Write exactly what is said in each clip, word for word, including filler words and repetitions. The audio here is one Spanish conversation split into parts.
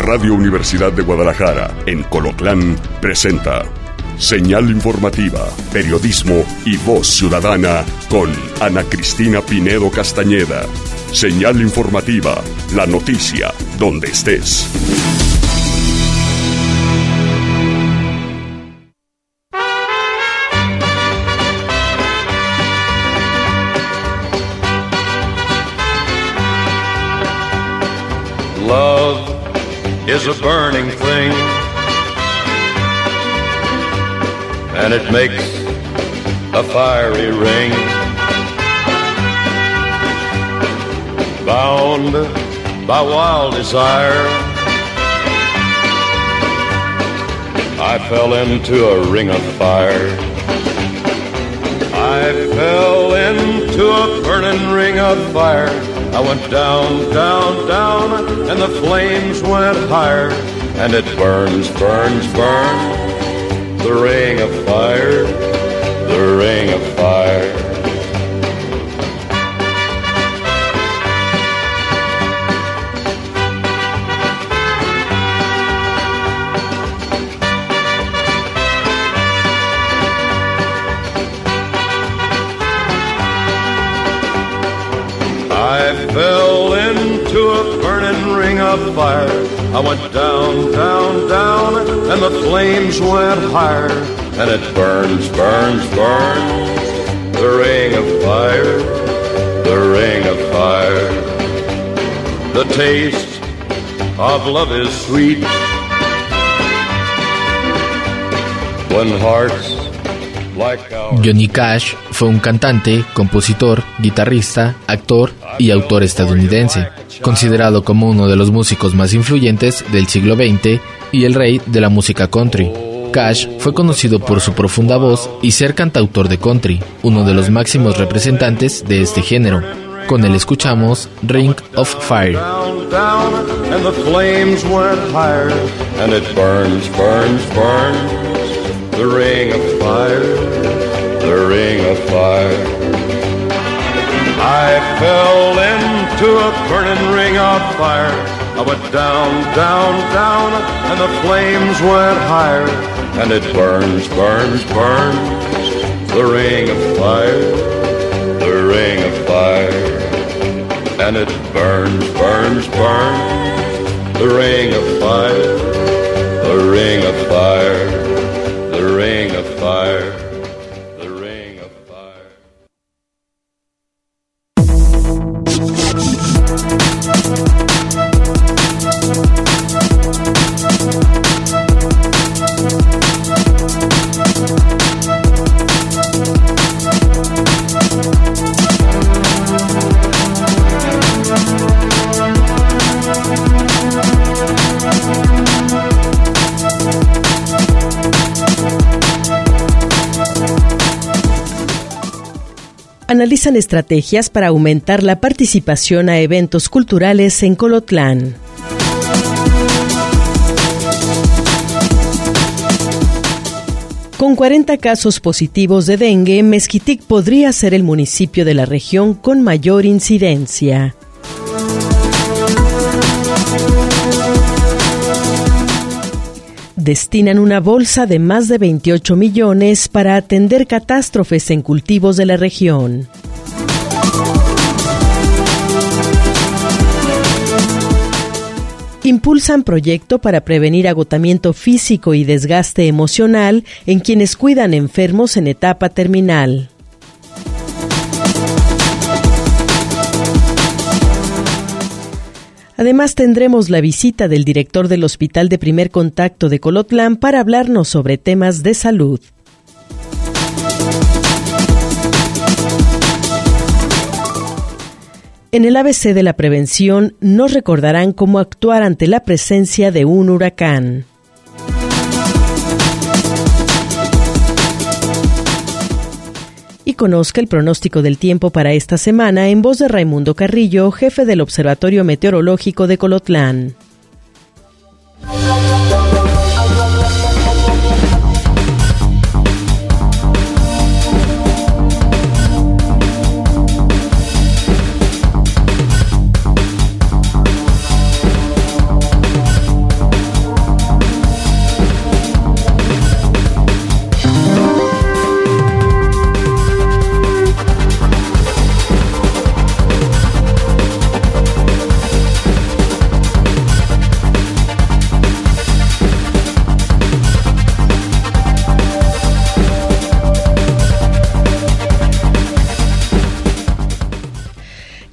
Radio Universidad de Guadalajara, en Colotlán, presenta Señal Informativa, Periodismo y Voz Ciudadana con Ana Cristina Pinedo Castañeda. Señal Informativa, la noticia donde estés. Love is a burning thing, and it makes a fiery ring. Bound by wild desire, I fell into a ring of fire. I fell into a burning ring of fire. I went down, down, down, and the flames went higher. And it burns, burns, burns, the ring of fire, the ring of fire. I fell into a burning ring of fire. I went down, down, down, and the flames went higher. And it burns, burns, burns, the ring of fire, the ring of fire. The taste of love is sweet when hearts like ours. Johnny Cash fue un cantante, compositor, guitarrista, actor y autor estadounidense, considerado como uno de los músicos más influyentes del siglo veinte y el rey de la música country. Cash fue conocido por su profunda voz y ser cantautor de country, uno de los máximos representantes de este género. Con él escuchamos Ring of Fire. Down, down, and the flames went higher, and it burns, burns, burns, the ring of fire, the ring of fire. I fell into a burning ring of fire. I went down, down, down, and the flames went higher. And it burns, burns, burns, the ring of fire, the ring of fire. And it burns, burns, burns, the ring of fire, the ring of fire, the ring of fire. Analizan estrategias para aumentar la participación a eventos culturales en Colotlán. Con cuarenta casos positivos de dengue, Mezquitic podría ser el municipio de la región con mayor incidencia. Destinan una bolsa de más de veintiocho millones para atender catástrofes en cultivos de la región. Impulsan proyecto para prevenir agotamiento físico y desgaste emocional en quienes cuidan enfermos en etapa terminal. Además, tendremos la visita del director del Hospital de Primer Contacto de Colotlán para hablarnos sobre temas de salud. En el A B C de la prevención nos recordarán cómo actuar ante la presencia de un huracán. Y conozca el pronóstico del tiempo para esta semana en voz de Raimundo Carrillo, jefe del Observatorio Meteorológico de Colotlán.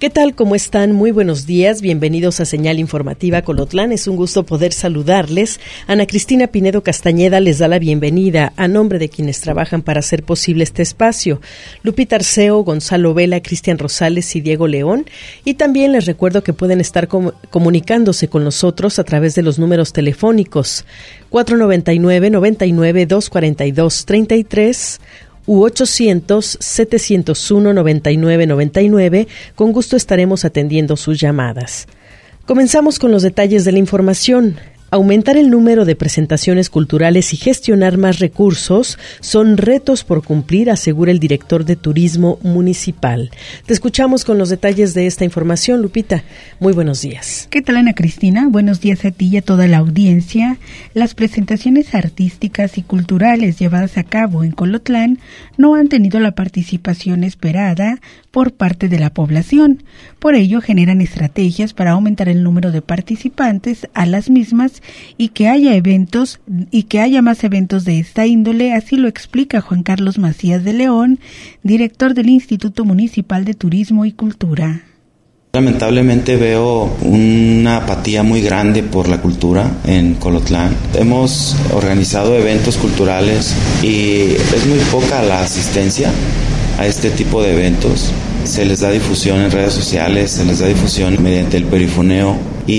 ¿Qué tal? ¿Cómo están? Muy buenos días. Bienvenidos a Señal Informativa Colotlán. Es un gusto poder saludarles. Ana Cristina Pinedo Castañeda les da la bienvenida a nombre de quienes trabajan para hacer posible este espacio. Lupita Arceo, Gonzalo Vela, Cristian Rosales y Diego León. Y también les recuerdo que pueden estar com- comunicándose con nosotros a través de los números telefónicos cuatro noventa y nueve, noventa y nueve, doscientos cuarenta y dos, treinta y tres u ochocientos, setecientos uno, noventa y nueve noventa y nueve. Con gusto estaremos atendiendo sus llamadas. Comenzamos con los detalles de la información. Aumentar el número de presentaciones culturales y gestionar más recursos son retos por cumplir, asegura el director de Turismo Municipal. Te escuchamos con los detalles de esta información, Lupita. Muy buenos días. ¿Qué tal, Ana Cristina? Buenos días a ti y a toda la audiencia. Las presentaciones artísticas y culturales llevadas a cabo en Colotlán no han tenido la participación esperada por parte de la población. Por ello, generan estrategias para aumentar el número de participantes a las mismas y que haya eventos y que haya más eventos de esta índole, así lo explica Juan Carlos Macías de León, director del Instituto Municipal de Turismo y Cultura. Lamentablemente veo una apatía muy grande por la cultura en Colotlán. Hemos organizado eventos culturales y es muy poca la asistencia a este tipo de eventos. Se les da difusión en redes sociales, se les da difusión mediante el perifoneo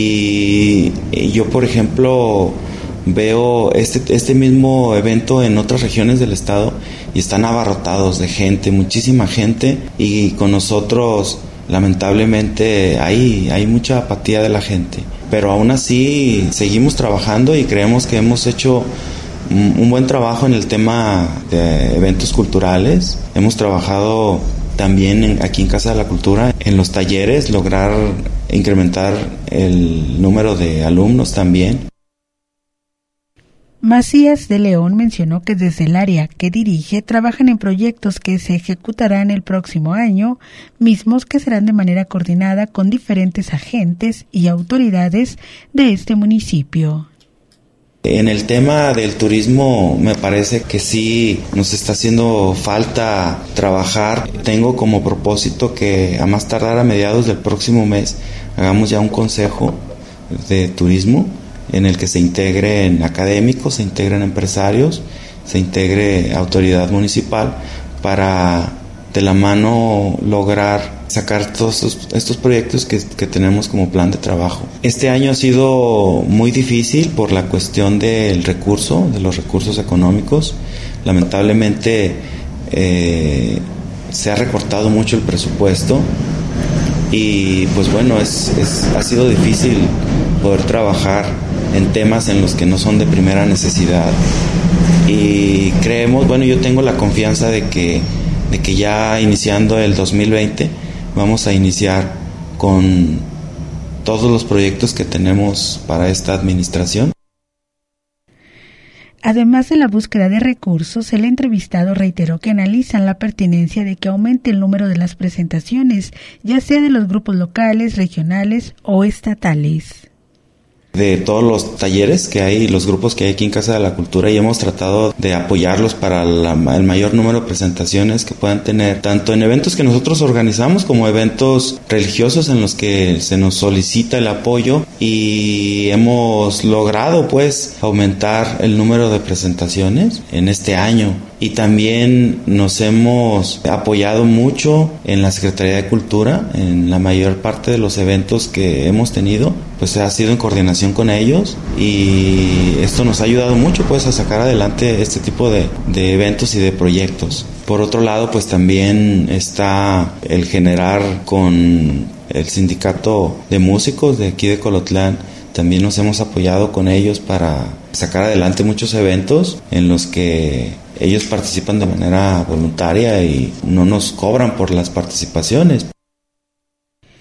y yo, por ejemplo, veo este, este mismo evento en otras regiones del estado y están abarrotados de gente, muchísima gente, y con nosotros lamentablemente hay, hay mucha apatía de la gente, pero aún así seguimos trabajando y creemos que hemos hecho un buen trabajo en el tema de eventos culturales. Hemos trabajado también en, aquí en Casa de la Cultura, en los talleres, lograr incrementar el número de alumnos también. Macías de León mencionó que desde el área que dirige trabajan en proyectos que se ejecutarán el próximo año, mismos que serán de manera coordinada con diferentes agentes y autoridades de este municipio. En el tema del turismo me parece que sí nos está haciendo falta trabajar. Tengo como propósito que a más tardar a mediados del próximo mes hagamos ya un consejo de turismo en el que se integren académicos, se integren empresarios, se integre autoridad municipal para de la mano lograr sacar todos estos, estos proyectos que, que tenemos como plan de trabajo. Este año ha sido muy difícil por la cuestión del recurso, de los recursos económicos. Lamentablemente eh, se ha recortado mucho el presupuesto y pues bueno, es, es, ha sido difícil poder trabajar en temas en los que no son de primera necesidad. Y creemos, bueno, yo tengo la confianza de que de que ya iniciando el dos mil veinte vamos a iniciar con todos los proyectos que tenemos para esta administración. Además de la búsqueda de recursos, el entrevistado reiteró que analizan la pertinencia de que aumente el número de las presentaciones, ya sea de los grupos locales, regionales o estatales. De todos los talleres que hay, los grupos que hay aquí en Casa de la Cultura, y hemos tratado de apoyarlos para la, el mayor número de presentaciones que puedan tener, tanto en eventos que nosotros organizamos como eventos religiosos en los que se nos solicita el apoyo, y hemos logrado pues aumentar el número de presentaciones en este año. Y también nos hemos apoyado mucho en la Secretaría de Cultura, en la mayor parte de los eventos que hemos tenido, pues ha sido en coordinación con ellos, y esto nos ha ayudado mucho pues a sacar adelante este tipo de, de eventos y de proyectos. Por otro lado, pues también está el generar con el sindicato de músicos de aquí de Colotlán. También nos hemos apoyado con ellos para sacar adelante muchos eventos en los que ellos participan de manera voluntaria y no nos cobran por las participaciones.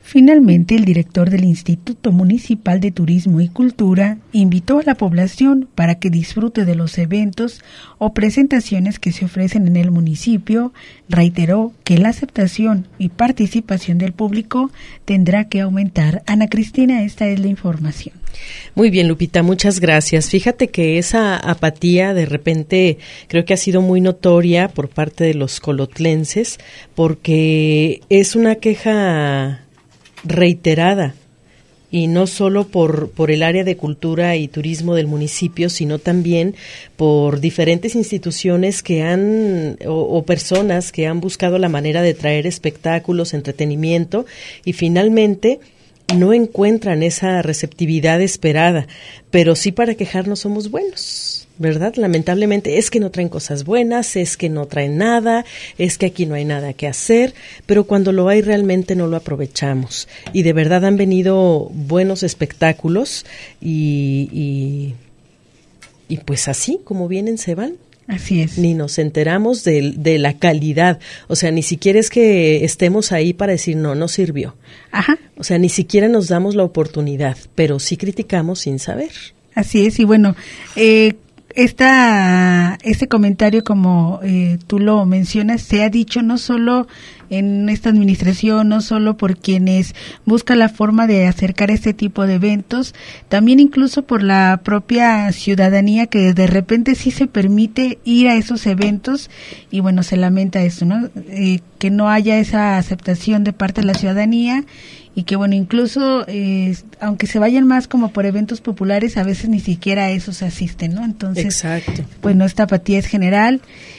Finalmente, el director del Instituto Municipal de Turismo y Cultura invitó a la población para que disfrute de los eventos o presentaciones que se ofrecen en el municipio. Reiteró que la aceptación y participación del público tendrá que aumentar. Ana Cristina, esta es la información. Muy bien, Lupita, muchas gracias. Fíjate que esa apatía de repente creo que ha sido muy notoria por parte de los colotlenses, porque es una queja reiterada, y no solo por, por el área de cultura y turismo del municipio, sino también por diferentes instituciones que han, o, o personas que han buscado la manera de traer espectáculos, entretenimiento, y finalmente no encuentran esa receptividad esperada. Pero sí, para quejarnos somos buenos, ¿verdad? Lamentablemente es que no traen cosas buenas, es que no traen nada, es que aquí no hay nada que hacer, pero cuando lo hay realmente no lo aprovechamos. Y de verdad han venido buenos espectáculos y, y, y pues así como vienen se van. Así es. Ni nos enteramos de, de la calidad. O sea, ni siquiera es que estemos ahí para decir, no, no sirvió. Ajá. O sea, ni siquiera nos damos la oportunidad, pero sí criticamos sin saber. Así es, y bueno, eh, esta, este comentario, como eh, tú lo mencionas, se ha dicho no solo en esta administración, no solo por quienes buscan la forma de acercar este tipo de eventos, también incluso por la propia ciudadanía, que de repente sí se permite ir a esos eventos, y bueno, se lamenta esto, ¿no? Eh, que no haya esa aceptación de parte de la ciudadanía, y que bueno, incluso eh, aunque se vayan más como por eventos populares, a veces ni siquiera a esos asisten, ¿no? Entonces, exacto. Bueno, esta apatía es general,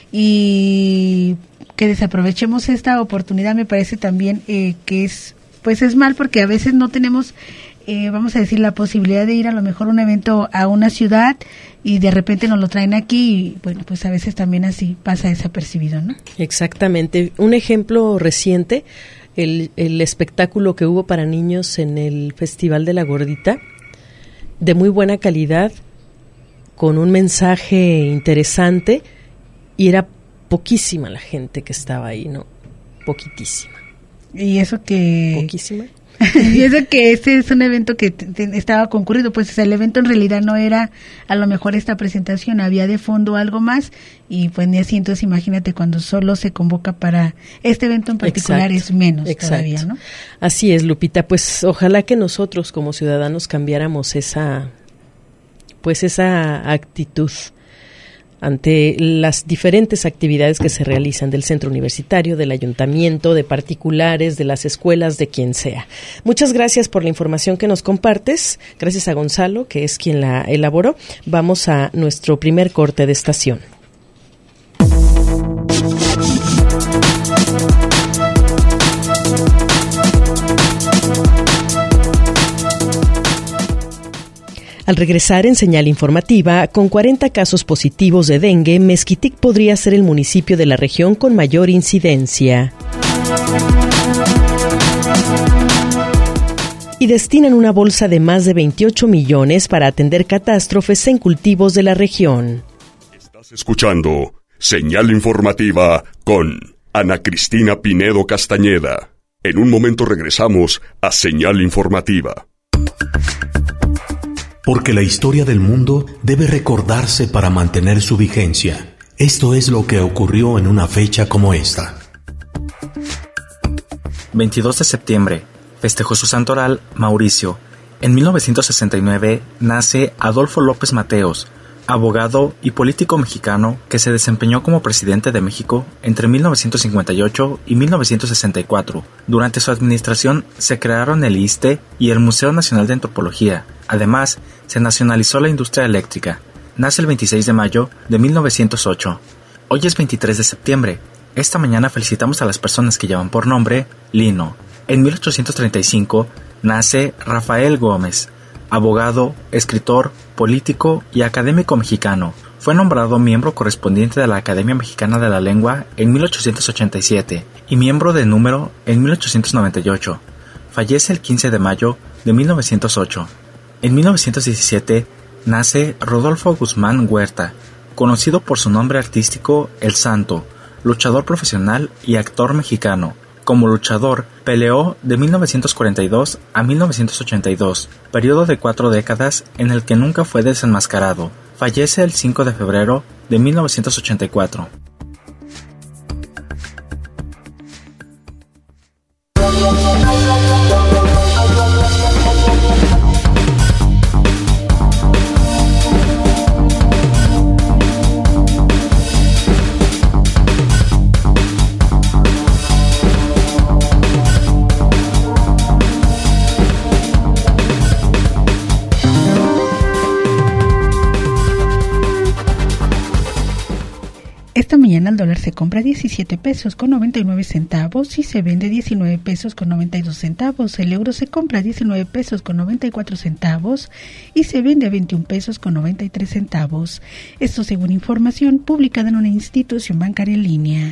y que desaprovechemos esta oportunidad me parece también eh, que es, pues es mal, porque a veces no tenemos, eh, vamos a decir, la posibilidad de ir a lo mejor a un evento a una ciudad y de repente nos lo traen aquí, y bueno, pues a veces también así pasa desapercibido, ¿no? Exactamente. Un ejemplo reciente, el, el espectáculo que hubo para niños en el Festival de la Gordita, de muy buena calidad, con un mensaje interesante, y era poquísima la gente que estaba ahí, ¿no? Poquitísima. Y eso que... Poquísima. Y eso que este es un evento que te, te estaba concurrido, pues o sea, el evento en realidad no era a lo mejor esta presentación, había de fondo algo más, y pues ni así, entonces imagínate cuando solo se convoca para este evento en particular. Exacto, es menos. Exacto. Todavía, ¿no? Así es, Lupita, pues ojalá que nosotros como ciudadanos cambiáramos esa, pues esa actitud ante las diferentes actividades que se realizan del centro universitario, del ayuntamiento, de particulares, de las escuelas, de quien sea. Muchas gracias por la información que nos compartes. Gracias a Gonzalo, que es quien la elaboró. Vamos a nuestro primer corte de estación. Al regresar en Señal Informativa, con cuarenta casos positivos de dengue, Mezquitic podría ser el municipio de la región con mayor incidencia. Y destinan una bolsa de más de veintiocho millones para atender catástrofes en cultivos de la región. Estás escuchando Señal Informativa con Ana Cristina Pinedo Castañeda. En un momento regresamos a Señal Informativa. Porque la historia del mundo debe recordarse para mantener su vigencia. Esto es lo que ocurrió en una fecha como esta. veintidós de septiembre, festejó su santoral Mauricio. En mil novecientos sesenta y nueve nace Adolfo López Mateos, abogado y político mexicano que se desempeñó como presidente de México entre mil novecientos cincuenta y ocho y mil novecientos sesenta y cuatro. Durante su administración se crearon el I S S S T E y el Museo Nacional de Antropología. Además, se nacionalizó la industria eléctrica. Nace el veintiséis de mayo de mil novecientos ocho. Hoy es veintitrés de septiembre. Esta mañana felicitamos a las personas que llevan por nombre Lino. En mil ochocientos treinta y cinco nace Rafael Gómez, abogado, escritor, político y académico mexicano. Fue nombrado miembro correspondiente de la Academia Mexicana de la Lengua en mil ochocientos ochenta y siete y miembro de número en mil ochocientos noventa y ocho. Fallece el quince de mayo de mil novecientos ocho. En mil novecientos diecisiete nace Rodolfo Guzmán Huerta, conocido por su nombre artístico El Santo, luchador profesional y actor mexicano. Como luchador, peleó de mil novecientos cuarenta y dos a mil novecientos ochenta y dos, periodo de cuatro décadas en el que nunca fue desenmascarado. Fallece el cinco de febrero de mil novecientos ochenta y cuatro. Esta mañana el dólar se compra diecisiete pesos con noventa y nueve centavos y se vende diecinueve pesos con noventa y dos centavos. El euro se compra diecinueve pesos con noventa y cuatro centavos y se vende veintiún pesos con noventa y tres centavos. Esto según información publicada en una institución bancaria en línea.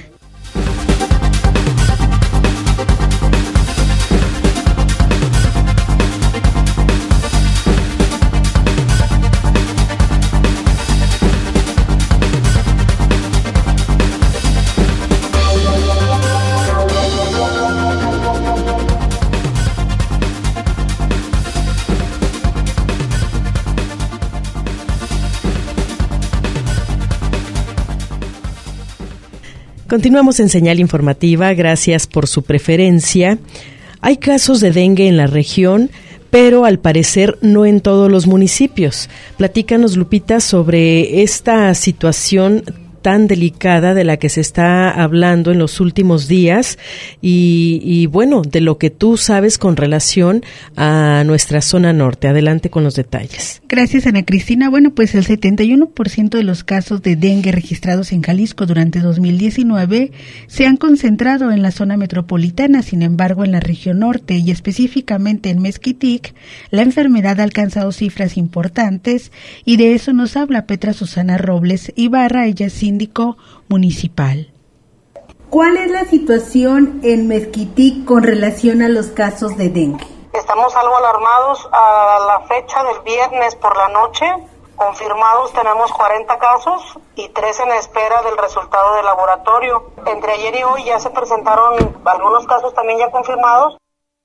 Continuamos en Señal Informativa, gracias por su preferencia. Hay casos de dengue en la región, pero al parecer no en todos los municipios. Platícanos, Lupita, sobre esta situación tan delicada de la que se está hablando en los últimos días y, y bueno, de lo que tú sabes con relación a nuestra zona norte. Adelante con los detalles. Gracias, Ana Cristina. Bueno, pues el setenta y uno por ciento de los casos de dengue registrados en Jalisco durante dos mil diecinueve se han concentrado en la zona metropolitana. Sin embargo, en la región norte y específicamente en Mezquitic, la enfermedad ha alcanzado cifras importantes y de eso nos habla Petra Susana Robles Ibarra, ella es síndico municipal. ¿Cuál es la situación en Mezquitic con relación a los casos de dengue? Estamos algo alarmados. A la fecha del viernes por la noche, confirmados tenemos cuarenta casos y tres en espera del resultado del laboratorio. Entre ayer y hoy ya se presentaron algunos casos también ya confirmados.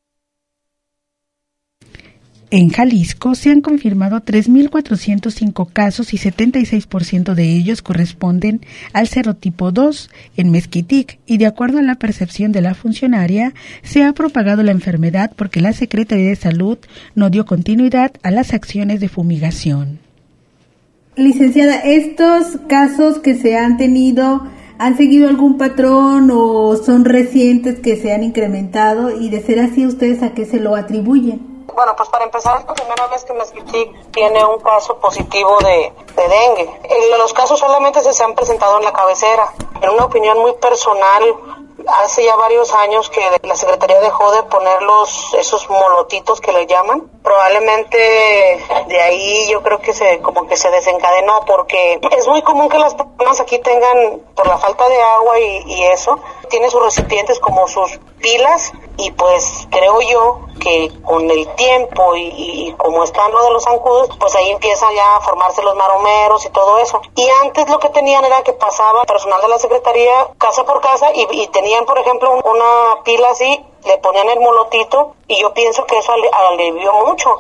En Jalisco se han confirmado tres mil cuatrocientos cinco casos y setenta y seis por ciento de ellos corresponden al serotipo dos en Mezquitic y de acuerdo a la percepción de la funcionaria se ha propagado la enfermedad porque la Secretaría de Salud no dio continuidad a las acciones de fumigación. Licenciada, ¿estos casos que se han tenido han seguido algún patrón o son recientes que se han incrementado? Y de ser así, ¿ustedes a qué se lo atribuyen? Bueno, pues para empezar, es la primera vez que Mezquitic tiene un caso positivo de, de dengue. El, los casos solamente se, se han presentado en la cabecera. En una opinión muy personal, hace ya varios años que la Secretaría dejó de poner los, esos molotitos que le llaman. Probablemente de ahí yo creo que se como que se desencadenó porque es muy común que las personas aquí tengan, por la falta de agua y, y eso, tienen sus recipientes como sus pilas y pues creo yo que con el tiempo y, y, y como están lo de los zancudos, pues ahí empiezan ya a formarse los maromeros y todo eso. Y antes lo que tenían era que pasaba personal de la Secretaría casa por casa y, y tenían, por ejemplo, una pila así, le ponían el molotito y yo pienso que eso alivió mucho.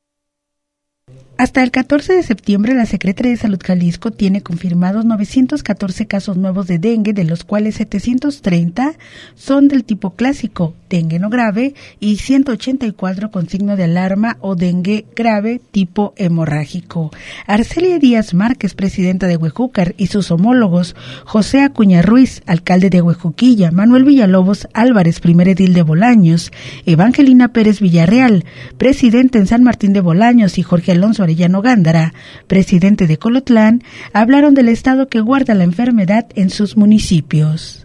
Hasta el catorce de septiembre, la Secretaría de Salud Jalisco tiene confirmados novecientos catorce casos nuevos de dengue, de los cuales setecientos treinta son del tipo clásico, dengue no grave, y ciento ochenta y cuatro con signo de alarma o dengue grave tipo hemorrágico. Arcelia Díaz Márquez, presidenta de Huejúcar, y sus homólogos, José Acuña Ruiz, alcalde de Huejuquilla, Manuel Villalobos Álvarez, primer edil de Bolaños, Evangelina Pérez Villarreal, presidente en San Martín de Bolaños, y Jorge Alonso Arellano Gándara, presidente de Colotlán, hablaron del estado que guarda la enfermedad en sus municipios.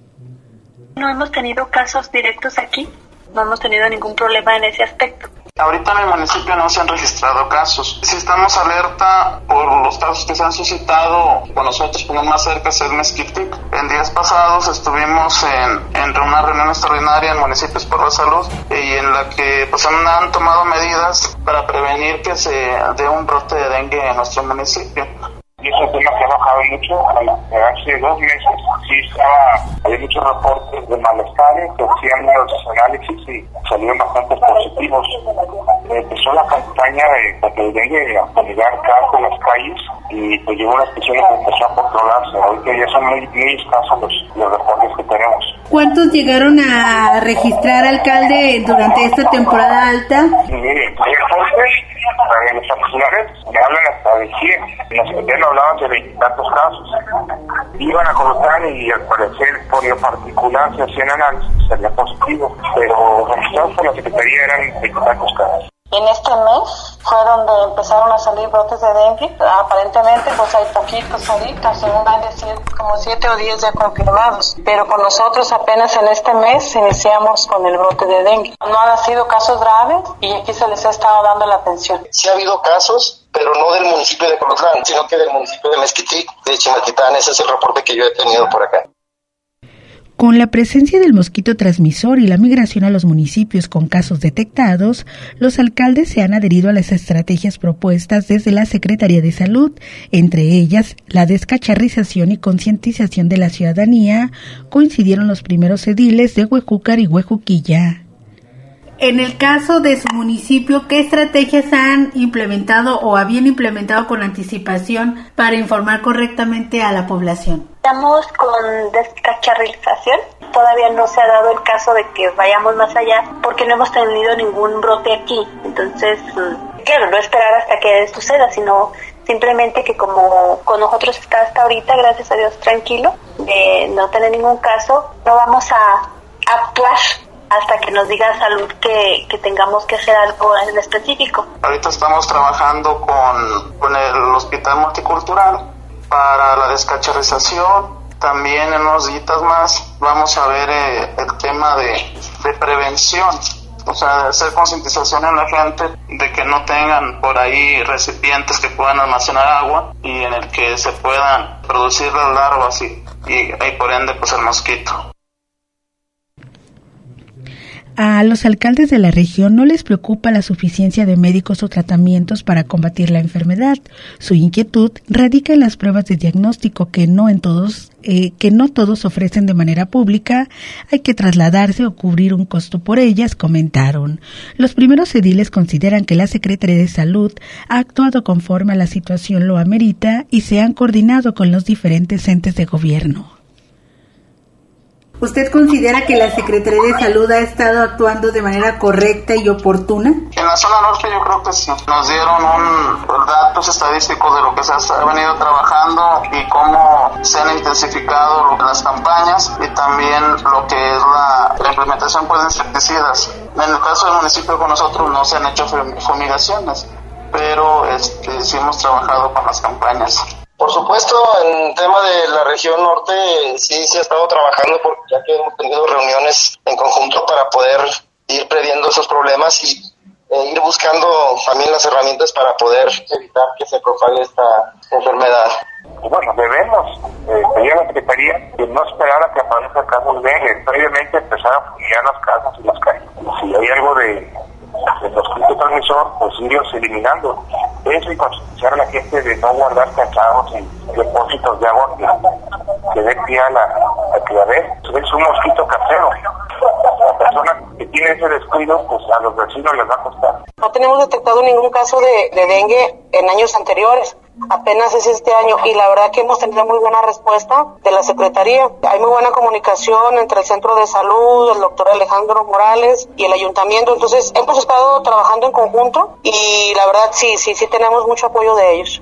No hemos tenido casos directos aquí, no hemos tenido ningún problema en ese aspecto. Ahorita en el municipio no se han registrado casos. Si estamos alerta por los casos que se han suscitado con nosotros, como más cerca es el Mezquitic. En días pasados estuvimos en, en una reunión extraordinaria en Municipios por la Salud y en la que pues han, han tomado medidas para prevenir que se dé un brote de dengue en nuestro municipio. Y es un tema que ha bajado mucho. Hace dos meses sí sí estaba, había muchos reportes de malestares, se hacían los análisis y salieron bastante positivos. Empezó la campaña de contra el dengue a fumigar casas en las calles y pues llegó una estación que empezó a controlarse. Ahorita ya son muy, muy escasos los, los reportes que tenemos. ¿Cuántos llegaron a registrar, alcalde, durante esta temporada alta? Mire, hay reportes en los oficiales me hablan hasta de cien. En la secretaría no hablaban de veintitantos casos. Iban a colocar y al parecer por lo particular se hacían análisis, salía positivo, pero registrados por la secretaría eran veintitantos casos. En este mes fue donde empezaron a salir brotes de dengue. Aparentemente pues hay poquitos ahorita, según han decir como siete o diez ya confirmados. Pero con nosotros apenas en este mes iniciamos con el brote de dengue. No han sido casos graves y aquí se les ha estado dando la atención. Sí ha habido casos, pero no del municipio de Colotlán, sino que del municipio de Mezquitic, de Chimaltitán. Ese es el reporte que yo he tenido por acá. Con la presencia del mosquito transmisor y la migración a los municipios con casos detectados, los alcaldes se han adherido a las estrategias propuestas desde la Secretaría de Salud, entre ellas la descacharrización y concientización de la ciudadanía. Coincidieron los primeros ediles de Huejúcar y Huejuquilla. En el caso de su municipio, ¿qué estrategias han implementado o habían implementado con anticipación para informar correctamente a la población? Estamos con descacharrización. Todavía no se ha dado el caso de que vayamos más allá porque no hemos tenido ningún brote aquí. Entonces, claro, no esperar hasta que suceda, sino simplemente que como con nosotros está hasta ahorita, gracias a Dios, tranquilo, de no tener ningún caso, no vamos a actuar hasta que nos diga salud que, que tengamos que hacer algo en específico. Ahorita estamos trabajando con, con el Hospital Multicultural para la descacharrización. También en unos días más vamos a ver eh, el tema de, de prevención, o sea, de hacer concientización en la gente de que no tengan por ahí recipientes que puedan almacenar agua y en el que se puedan producir las larvas y, y, y por ende pues el mosquito. A los alcaldes de la región no les preocupa la suficiencia de médicos o tratamientos para combatir la enfermedad. Su inquietud radica en las pruebas de diagnóstico que no en todos eh, que no todos ofrecen de manera pública. Hay que trasladarse o cubrir un costo por ellas, comentaron. Los primeros ediles consideran que la Secretaría de Salud ha actuado conforme a la situación lo amerita y se han coordinado con los diferentes entes de gobierno. ¿Usted considera que la Secretaría de Salud ha estado actuando de manera correcta y oportuna? En la zona norte yo creo que sí. Nos dieron un datos estadísticos de lo que se ha venido trabajando y cómo se han intensificado las campañas y también lo que es la, la implementación pues, de insecticidas. En el caso del municipio con nosotros no se han hecho fumigaciones, pero este, sí hemos trabajado con las campañas. Por supuesto, en el tema de la región norte sí se ha estado trabajando porque ya que hemos tenido reuniones en conjunto para poder ir previendo esos problemas y eh, ir buscando también las herramientas para poder evitar que se propague esta enfermedad. Bueno, debemos eh, pedir a la Secretaría que no esperar a que aparezcan casos de dengue, previamente empezar a fumigar las casas y las calles. Si hay algo de el mosquito transmisor, pues irlos eliminando. Eso y concienciar a la gente de no guardar cachados y depósitos de agua que, que dé pie a la, a que a ver, es un mosquito casero. La persona que tiene ese descuido, pues a los vecinos les va a costar. No tenemos detectado ningún caso de, de dengue en años anteriores. Apenas es este año y la verdad que hemos tenido muy buena respuesta de la Secretaría. Hay muy buena comunicación entre el Centro de Salud, el doctor Alejandro Morales y el Ayuntamiento. Entonces hemos estado trabajando en conjunto y la verdad sí, sí, sí tenemos mucho apoyo de ellos.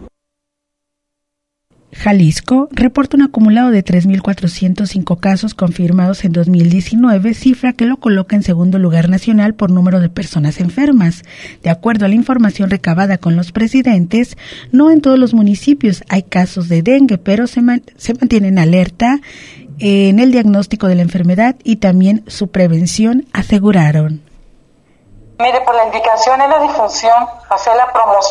Jalisco reporta un acumulado de tres mil cuatrocientos cinco casos confirmados en dos mil diecinueve, cifra que lo coloca en segundo lugar nacional por número de personas enfermas. De acuerdo a la información recabada con los presidentes, no en todos los municipios hay casos de dengue, pero se, man- se mantienen alerta en el diagnóstico de la enfermedad y también su prevención, aseguraron. Mire, por la indicación y la difusión, hacer la promoción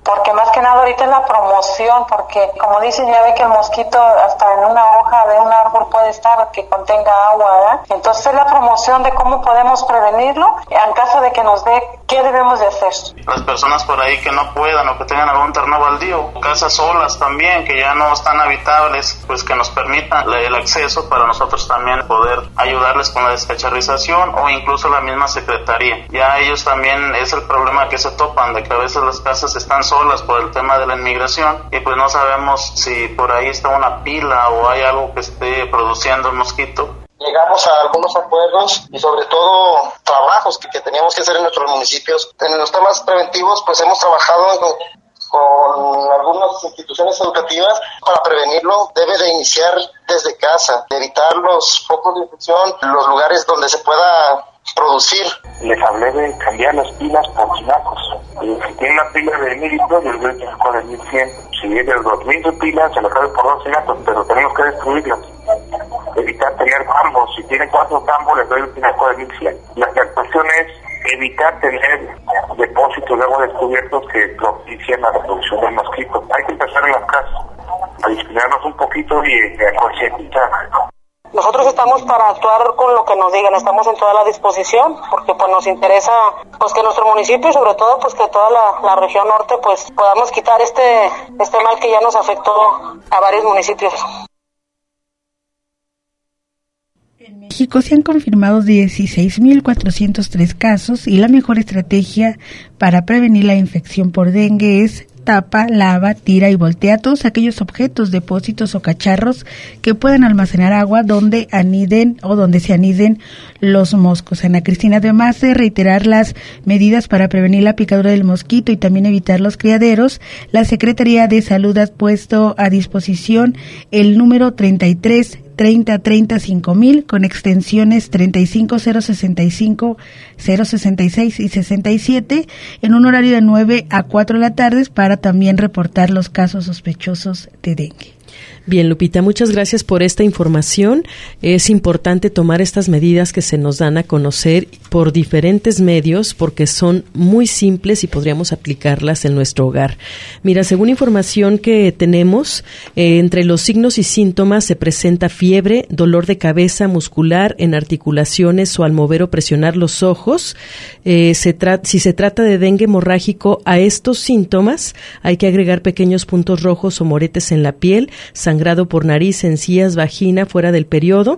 porque más que nada ahorita es la promoción, porque como dicen, ya ve que el mosquito hasta en una hoja de un árbol puede estar que contenga agua, ¿verdad? Entonces es la promoción de cómo podemos prevenirlo en caso de que nos dé, ¿qué debemos de hacer? Las personas por ahí que no puedan o que tengan algún terreno baldío, casas solas también que ya no están habitables, pues que nos permitan el acceso para nosotros también poder ayudarles con la descacharrización, o incluso la misma secretaría. Ya ellos también es el problema que se topan, de que a veces las casas están solas por el tema de la inmigración y pues no sabemos si por ahí está una pila o hay algo que esté produciendo el mosquito. Llegamos a algunos acuerdos y sobre todo trabajos que, que teníamos que hacer en nuestros municipios. En los temas preventivos pues hemos trabajado con, con algunas instituciones educativas para prevenirlo. Debe de iniciar desde casa, evitar los focos de infección, los lugares donde se pueda producir. Les hablé de cambiar las pilas por tinacos. Si tiene una pila de mil litros, les doy un tinaco de mil cien. Si es de dos mil pilas, se lo cabe por dos tinacos, pero tenemos que destruirlas. Evitar tener tambos. Si tiene cuatro tambos, les doy un tinaco de mil cien. La actuación es evitar tener depósitos de agua descubiertos que propician la reproducción del mosquito. Hay que empezar en las casas a disciplinarnos un poquito y a concientizar. Nosotros estamos para actuar con lo que nos digan, estamos en toda la disposición, porque pues nos interesa pues que nuestro municipio y sobre todo pues que toda la, la región norte pues podamos quitar este este mal que ya nos afectó a varios municipios. En México se han confirmado dieciséis mil cuatrocientos tres casos y la mejor estrategia para prevenir la infección por dengue es tapa, lava, tira y voltea todos aquellos objetos, depósitos o cacharros que puedan almacenar agua donde aniden o donde se aniden los moscos. Ana Cristina, además de reiterar las medidas para prevenir la picadura del mosquito y también evitar los criaderos, la Secretaría de Salud ha puesto a disposición el número treinta y tres treinta treinta cinco mil con extensiones treinta y cinco cero sesenta y cinco, cero sesenta y seis y sesenta y siete en un horario de nueve a cuatro de la tarde para también reportar los casos sospechosos de dengue. Bien, Lupita, muchas gracias por esta información. Es importante tomar estas medidas que se nos dan a conocer por diferentes medios porque son muy simples y podríamos aplicarlas en nuestro hogar. Mira, según información que tenemos, eh, entre los signos y síntomas se presenta fiebre, dolor de cabeza muscular en articulaciones o al mover o presionar los ojos. Eh, se tra- si se trata de dengue hemorrágico, a estos síntomas hay que agregar pequeños puntos rojos o moretes en la piel, sangrado por nariz, encías, vagina, fuera del periodo,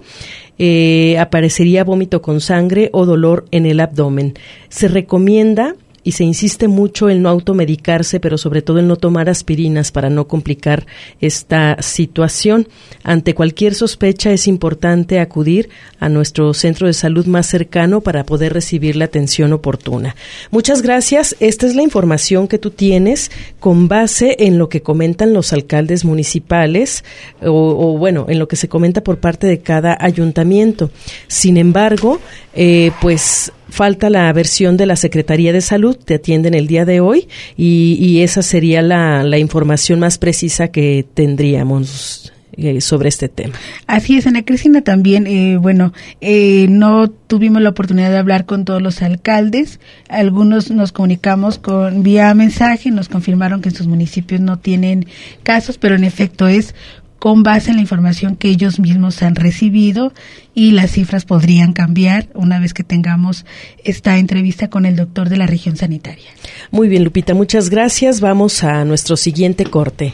eh, aparecería vómito con sangre o dolor en el abdomen. Se recomienda y se insiste mucho en no automedicarse, pero sobre todo en no tomar aspirinas para no complicar esta situación. Ante cualquier sospecha es importante acudir a nuestro centro de salud más cercano para poder recibir la atención oportuna. Muchas gracias. Esta es la información que tú tienes con base en lo que comentan los alcaldes municipales o, o bueno, en lo que se comenta por parte de cada ayuntamiento. Sin embargo, eh, pues falta la versión de la Secretaría de Salud, te atienden el día de hoy y, y esa sería la, la información más precisa que tendríamos eh, sobre este tema. Así es, Ana Cristina, también, eh, bueno, eh, no tuvimos la oportunidad de hablar con todos los alcaldes, algunos nos comunicamos con vía mensaje, nos confirmaron que en sus municipios no tienen casos, pero en efecto es con base en la información que ellos mismos han recibido y las cifras podrían cambiar una vez que tengamos esta entrevista con el doctor de la región sanitaria. Muy bien, Lupita, muchas gracias. Vamos a nuestro siguiente corte.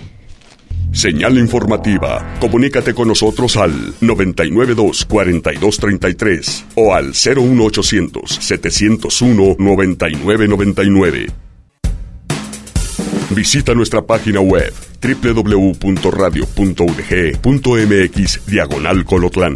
Señal informativa. Comunícate con nosotros al noventa y nueve dos, cuarenta y dos treinta y tres o al cero uno ochocientos, setecientos uno, noventa y nueve noventa y nueve. Visita nuestra página web doble u doble u doble u punto radio punto u d g punto m x diagonal Colotlán.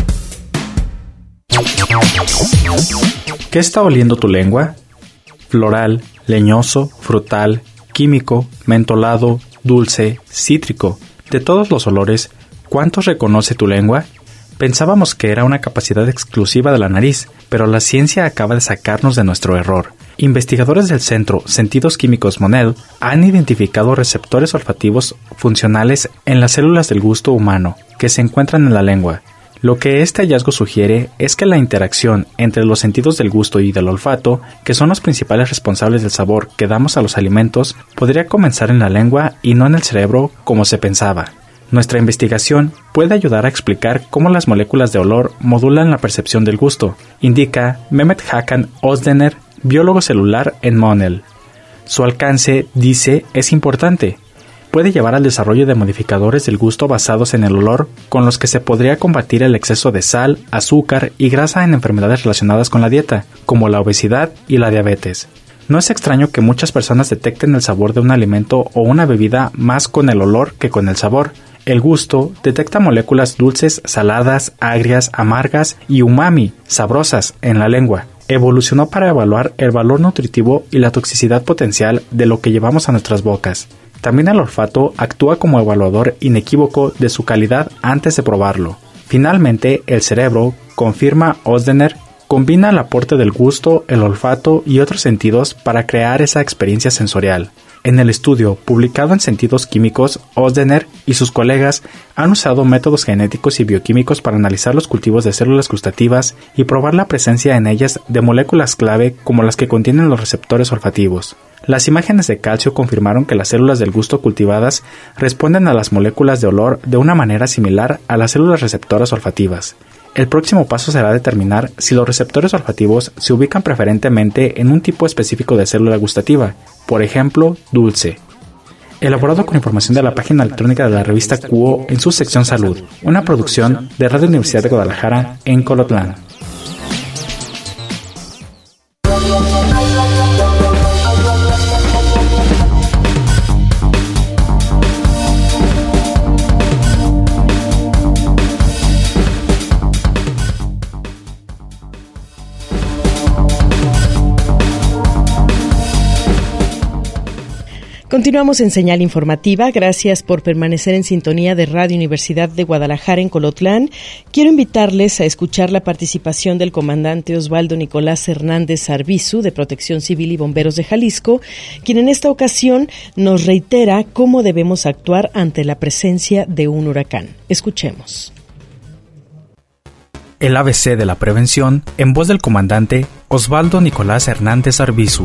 ¿Qué está oliendo tu lengua? Floral, leñoso, frutal, químico, mentolado, dulce, cítrico. De todos los olores, ¿cuántos reconoce tu lengua? Pensábamos que era una capacidad exclusiva de la nariz, pero la ciencia acaba de sacarnos de nuestro error. Investigadores del Centro Sentidos Químicos Monell han identificado receptores olfativos funcionales en las células del gusto humano que se encuentran en la lengua. Lo que este hallazgo sugiere es que la interacción entre los sentidos del gusto y del olfato, que son los principales responsables del sabor que damos a los alimentos, podría comenzar en la lengua y no en el cerebro como se pensaba. Nuestra investigación puede ayudar a explicar cómo las moléculas de olor modulan la percepción del gusto, indica Mehmet Hakan Özdener, biólogo celular en Monel. Su alcance, dice, es importante. Puede llevar al desarrollo de modificadores del gusto basados en el olor, con los que se podría combatir el exceso de sal, azúcar y grasa en enfermedades relacionadas con la dieta, como la obesidad y la diabetes. No es extraño que muchas personas detecten el sabor de un alimento o una bebida más con el olor que con el sabor. El gusto detecta moléculas dulces, saladas, agrias, amargas y umami, sabrosas, en la lengua. Evolucionó para evaluar el valor nutritivo y la toxicidad potencial de lo que llevamos a nuestras bocas. También el olfato actúa como evaluador inequívoco de su calidad antes de probarlo. Finalmente, el cerebro, confirma Özdener, combina el aporte del gusto, el olfato y otros sentidos para crear esa experiencia sensorial. En el estudio, publicado en Sentidos Químicos, Özdener y sus colegas han usado métodos genéticos y bioquímicos para analizar los cultivos de células gustativas y probar la presencia en ellas de moléculas clave como las que contienen los receptores olfativos. Las imágenes de calcio confirmaron que las células del gusto cultivadas responden a las moléculas de olor de una manera similar a las células receptoras olfativas. El próximo paso será determinar si los receptores olfativos se ubican preferentemente en un tipo específico de célula gustativa, por ejemplo, dulce. Elaborado con información de la página electrónica de la revista Cuo en su sección Salud, una producción de Radio Universidad de Guadalajara en Colotlán. Continuamos en Señal Informativa. Gracias por permanecer en sintonía de Radio Universidad de Guadalajara en Colotlán. Quiero invitarles a escuchar la participación del comandante Osvaldo Nicolás Hernández Arbizu, de Protección Civil y Bomberos de Jalisco, quien en esta ocasión nos reitera cómo debemos actuar ante la presencia de un huracán. Escuchemos. El A B C de la prevención, en voz del comandante Osvaldo Nicolás Hernández Arbizu.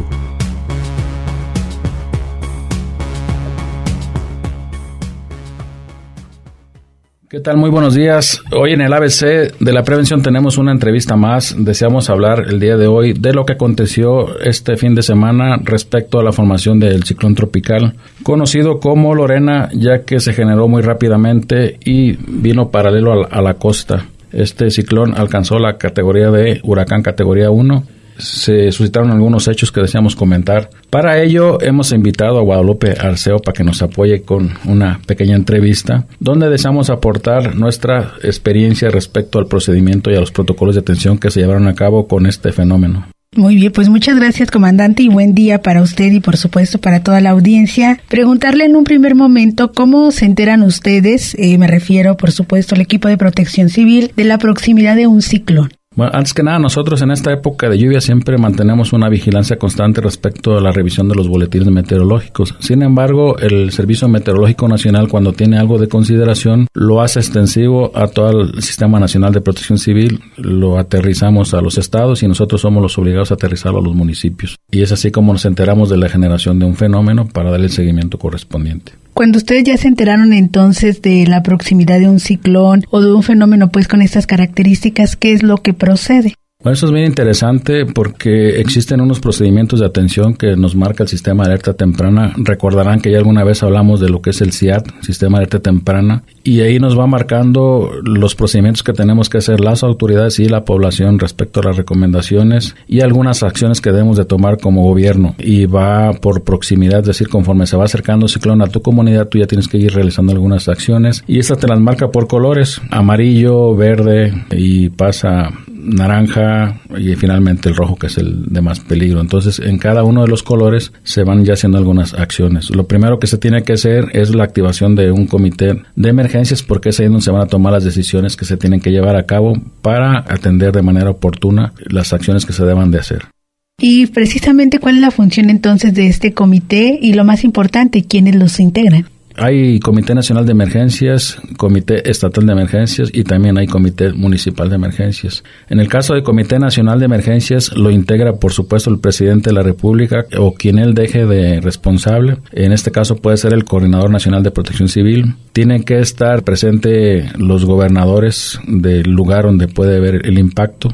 ¿Qué tal? Muy buenos días. Hoy en el A B C de la prevención tenemos una entrevista más. Deseamos hablar el día de hoy de lo que aconteció este fin de semana respecto a la formación del ciclón tropical, conocido como Lorena, ya que se generó muy rápidamente y vino paralelo a la, a la costa. Este ciclón alcanzó la categoría de huracán categoría uno. Se suscitaron algunos hechos que deseamos comentar. Para ello hemos invitado a Guadalupe Arceo para que nos apoye con una pequeña entrevista donde deseamos aportar nuestra experiencia respecto al procedimiento y a los protocolos de atención que se llevaron a cabo con este fenómeno. Muy bien, pues muchas gracias, comandante, y buen día para usted y por supuesto para toda la audiencia. Preguntarle en un primer momento cómo se enteran ustedes, eh, me refiero por supuesto al equipo de Protección Civil, de la proximidad de un ciclón. Bueno, antes que nada, nosotros en esta época de lluvia siempre mantenemos una vigilancia constante respecto a la revisión de los boletines meteorológicos. Sin embargo, el Servicio Meteorológico Nacional, cuando tiene algo de consideración, lo hace extensivo a todo el Sistema Nacional de Protección Civil, lo aterrizamos a los estados y nosotros somos los obligados a aterrizarlo a los municipios. Y es así como nos enteramos de la generación de un fenómeno para darle el seguimiento correspondiente. Cuando ustedes ya se enteraron entonces de la proximidad de un ciclón o de un fenómeno pues con estas características, ¿qué es lo que procede? Bueno, eso es bien interesante porque existen unos procedimientos de atención que nos marca el Sistema de Alerta Temprana. Recordarán que ya alguna vez hablamos de lo que es el C I A T, Sistema de Alerta Temprana, y ahí nos va marcando los procedimientos que tenemos que hacer las autoridades y la población respecto a las recomendaciones y algunas acciones que debemos de tomar como gobierno. Y va por proximidad, es decir, conforme se va acercando el ciclón a tu comunidad, tú ya tienes que ir realizando algunas acciones y estas te las marca por colores, amarillo, verde y pasa naranja y finalmente el rojo, que es el de más peligro. Entonces, en cada uno de los colores se van ya haciendo algunas acciones. Lo primero que se tiene que hacer es la activación de un comité de emergencias, porque es ahí donde se van a tomar las decisiones que se tienen que llevar a cabo para atender de manera oportuna las acciones que se deban de hacer. Y precisamente, ¿cuál es la función entonces de este comité y lo más importante, quiénes los integran? hay Comité Nacional de Emergencias, Comité Estatal de Emergencias y también hay Comité Municipal de Emergencias. En el caso del Comité Nacional de Emergencias lo integra, por supuesto, el presidente de la República o quien él deje de responsable. En este caso puede ser el Coordinador Nacional de Protección Civil. Tienen que estar presentes los gobernadores del lugar donde puede haber el impacto.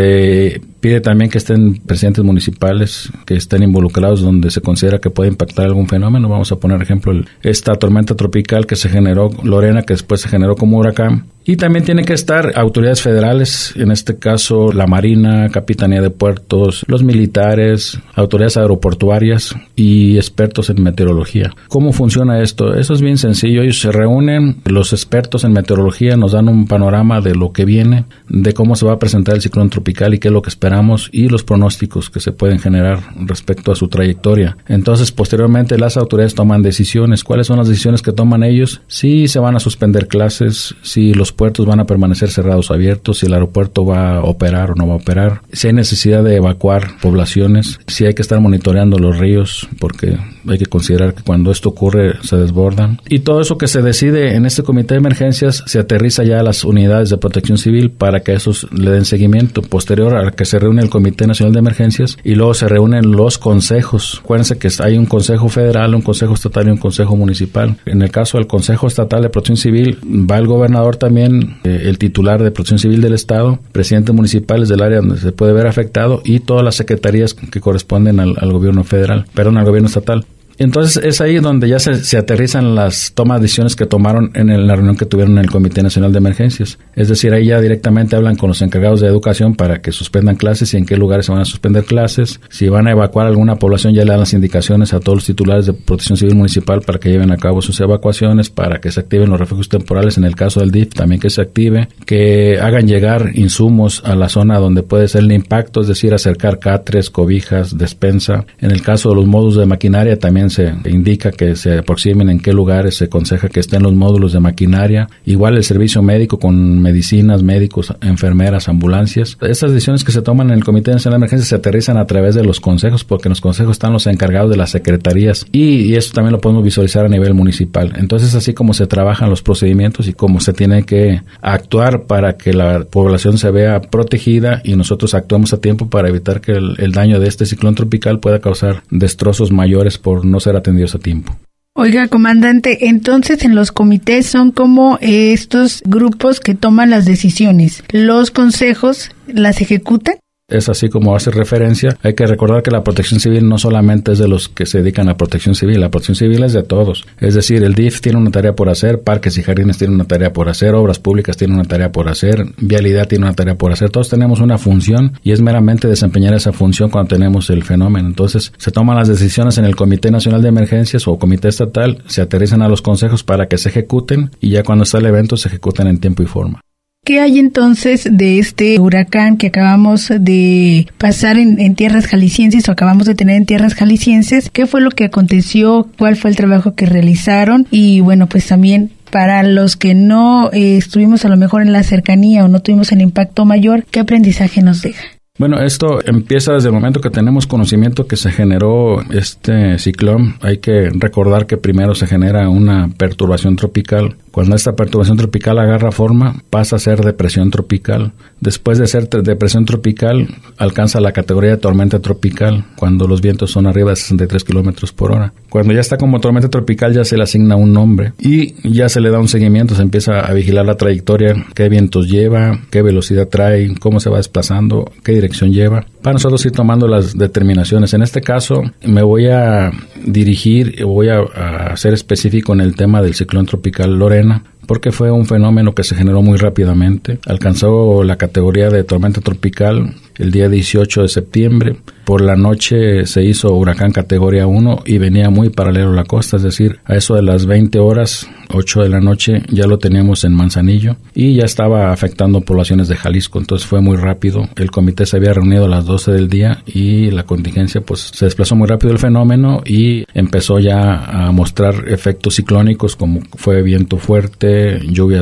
Se pide también que estén presidentes municipales, que estén involucrados donde se considera que puede impactar algún fenómeno. Vamos a poner ejemplo esta tormenta tropical que se generó, Lorena, que después se generó como huracán. Y también tienen que estar autoridades federales, en este caso la Marina, Capitanía de Puertos, los militares, autoridades aeroportuarias y expertos en meteorología. ¿Cómo funciona esto? Eso es bien sencillo. Ellos se reúnen, los expertos en meteorología nos dan un panorama de lo que viene, de cómo se va a presentar el ciclón tropical y qué es lo que esperamos y los pronósticos que se pueden generar respecto a su trayectoria. Entonces, posteriormente, las autoridades toman decisiones. ¿Cuáles son las decisiones que toman ellos? Si se van a suspender clases, si los puertos van a permanecer cerrados o abiertos, si el aeropuerto va a operar o no va a operar, si hay necesidad de evacuar poblaciones, si hay que estar monitoreando los ríos, porque hay que considerar que cuando esto ocurre se desbordan. Y todo eso que se decide en este comité de emergencias se aterriza ya a las unidades de protección civil para que esos le den seguimiento. Posterior a que se reúne el Comité Nacional de Emergencias y luego se reúnen los consejos. Acuérdense que hay un consejo federal, un consejo estatal y un consejo municipal. En el caso del Consejo Estatal de Protección Civil va el gobernador también, eh, el titular de Protección Civil del Estado, presidentes municipales del área donde se puede ver afectado y todas las secretarías que corresponden al, al gobierno federal, perdón, al gobierno estatal. Entonces es ahí donde ya se, se aterrizan las tomas de decisiones que tomaron en el, la reunión que tuvieron en el Comité Nacional de Emergencias. Es decir, ahí ya directamente hablan con los encargados de educación para que suspendan clases y en qué lugares se van a suspender clases. Si van a evacuar alguna población, ya le dan las indicaciones a todos los titulares de Protección Civil Municipal para que lleven a cabo sus evacuaciones, para que se activen los refugios temporales. En el caso del D I F también que se active, que hagan llegar insumos a la zona donde puede ser el impacto, es decir, acercar catres, cobijas, despensa. En el caso de los módulos de maquinaria también se indica que se aproximen en qué lugares se aconseja que estén los módulos de maquinaria. Igual el servicio médico con medicinas, médicos, enfermeras, ambulancias. Estas decisiones que se toman en el Comité Nacional de Emergencia se aterrizan a través de los consejos, porque en los consejos están los encargados de las secretarías y, y esto también lo podemos visualizar a nivel municipal. Entonces, así como se trabajan los procedimientos y cómo se tiene que actuar para que la población se vea protegida y nosotros actuamos a tiempo para evitar que el, el daño de este ciclón tropical pueda causar destrozos mayores por no ser atendidos a tiempo. Oiga, comandante, entonces en los comités son como estos grupos que toman las decisiones. ¿Los consejos las ejecutan? Es así como hace referencia. Hay que recordar que la protección civil no solamente es de los que se dedican a protección civil, la protección civil es de todos. Es decir, el D I F tiene una tarea por hacer, parques y jardines tienen una tarea por hacer, obras públicas tienen una tarea por hacer, vialidad tiene una tarea por hacer. Todos tenemos una función y es meramente desempeñar esa función cuando tenemos el fenómeno. Entonces, se toman las decisiones en el Comité Nacional de Emergencias o Comité Estatal, se aterrizan a los consejos para que se ejecuten y ya cuando está el evento se ejecutan en tiempo y forma. ¿Qué hay entonces de este huracán que acabamos de pasar en, en tierras jaliscienses o acabamos de tener en tierras jaliscienses? ¿Qué fue lo que aconteció? ¿Cuál fue el trabajo que realizaron? Y bueno, pues también para los que no eh, estuvimos a lo mejor en la cercanía o no tuvimos el impacto mayor, ¿qué aprendizaje nos deja? Bueno, esto empieza desde el momento que tenemos conocimiento que se generó este ciclón. Hay que recordar que primero se genera una perturbación tropical. Cuando esta perturbación tropical agarra forma, pasa a ser depresión tropical. Después de ser depresión tropical, alcanza la categoría de tormenta tropical, cuando los vientos son arriba de sesenta y tres kilómetros por hora. Cuando ya está como tormenta tropical, ya se le asigna un nombre y ya se le da un seguimiento, se empieza a vigilar la trayectoria, qué vientos lleva, qué velocidad trae, cómo se va desplazando, qué dirección lleva, para nosotros ir tomando las determinaciones. En este caso, me voy a dirigir, voy a, a ser específico en el tema del ciclón tropical Lorena, porque fue un fenómeno que se generó muy rápidamente. Alcanzó la categoría de tormenta tropical el día dieciocho de septiembre. Por la noche se hizo huracán categoría uno y venía muy paralelo a la costa, es decir, a eso de las veinte horas, ocho de la noche, ya lo teníamos en Manzanillo y ya estaba afectando poblaciones de Jalisco, entonces fue muy rápido. El comité se había reunido a las doce del día y la contingencia pues se desplazó muy rápido el fenómeno y empezó ya a mostrar efectos ciclónicos como fue viento fuerte, lluvias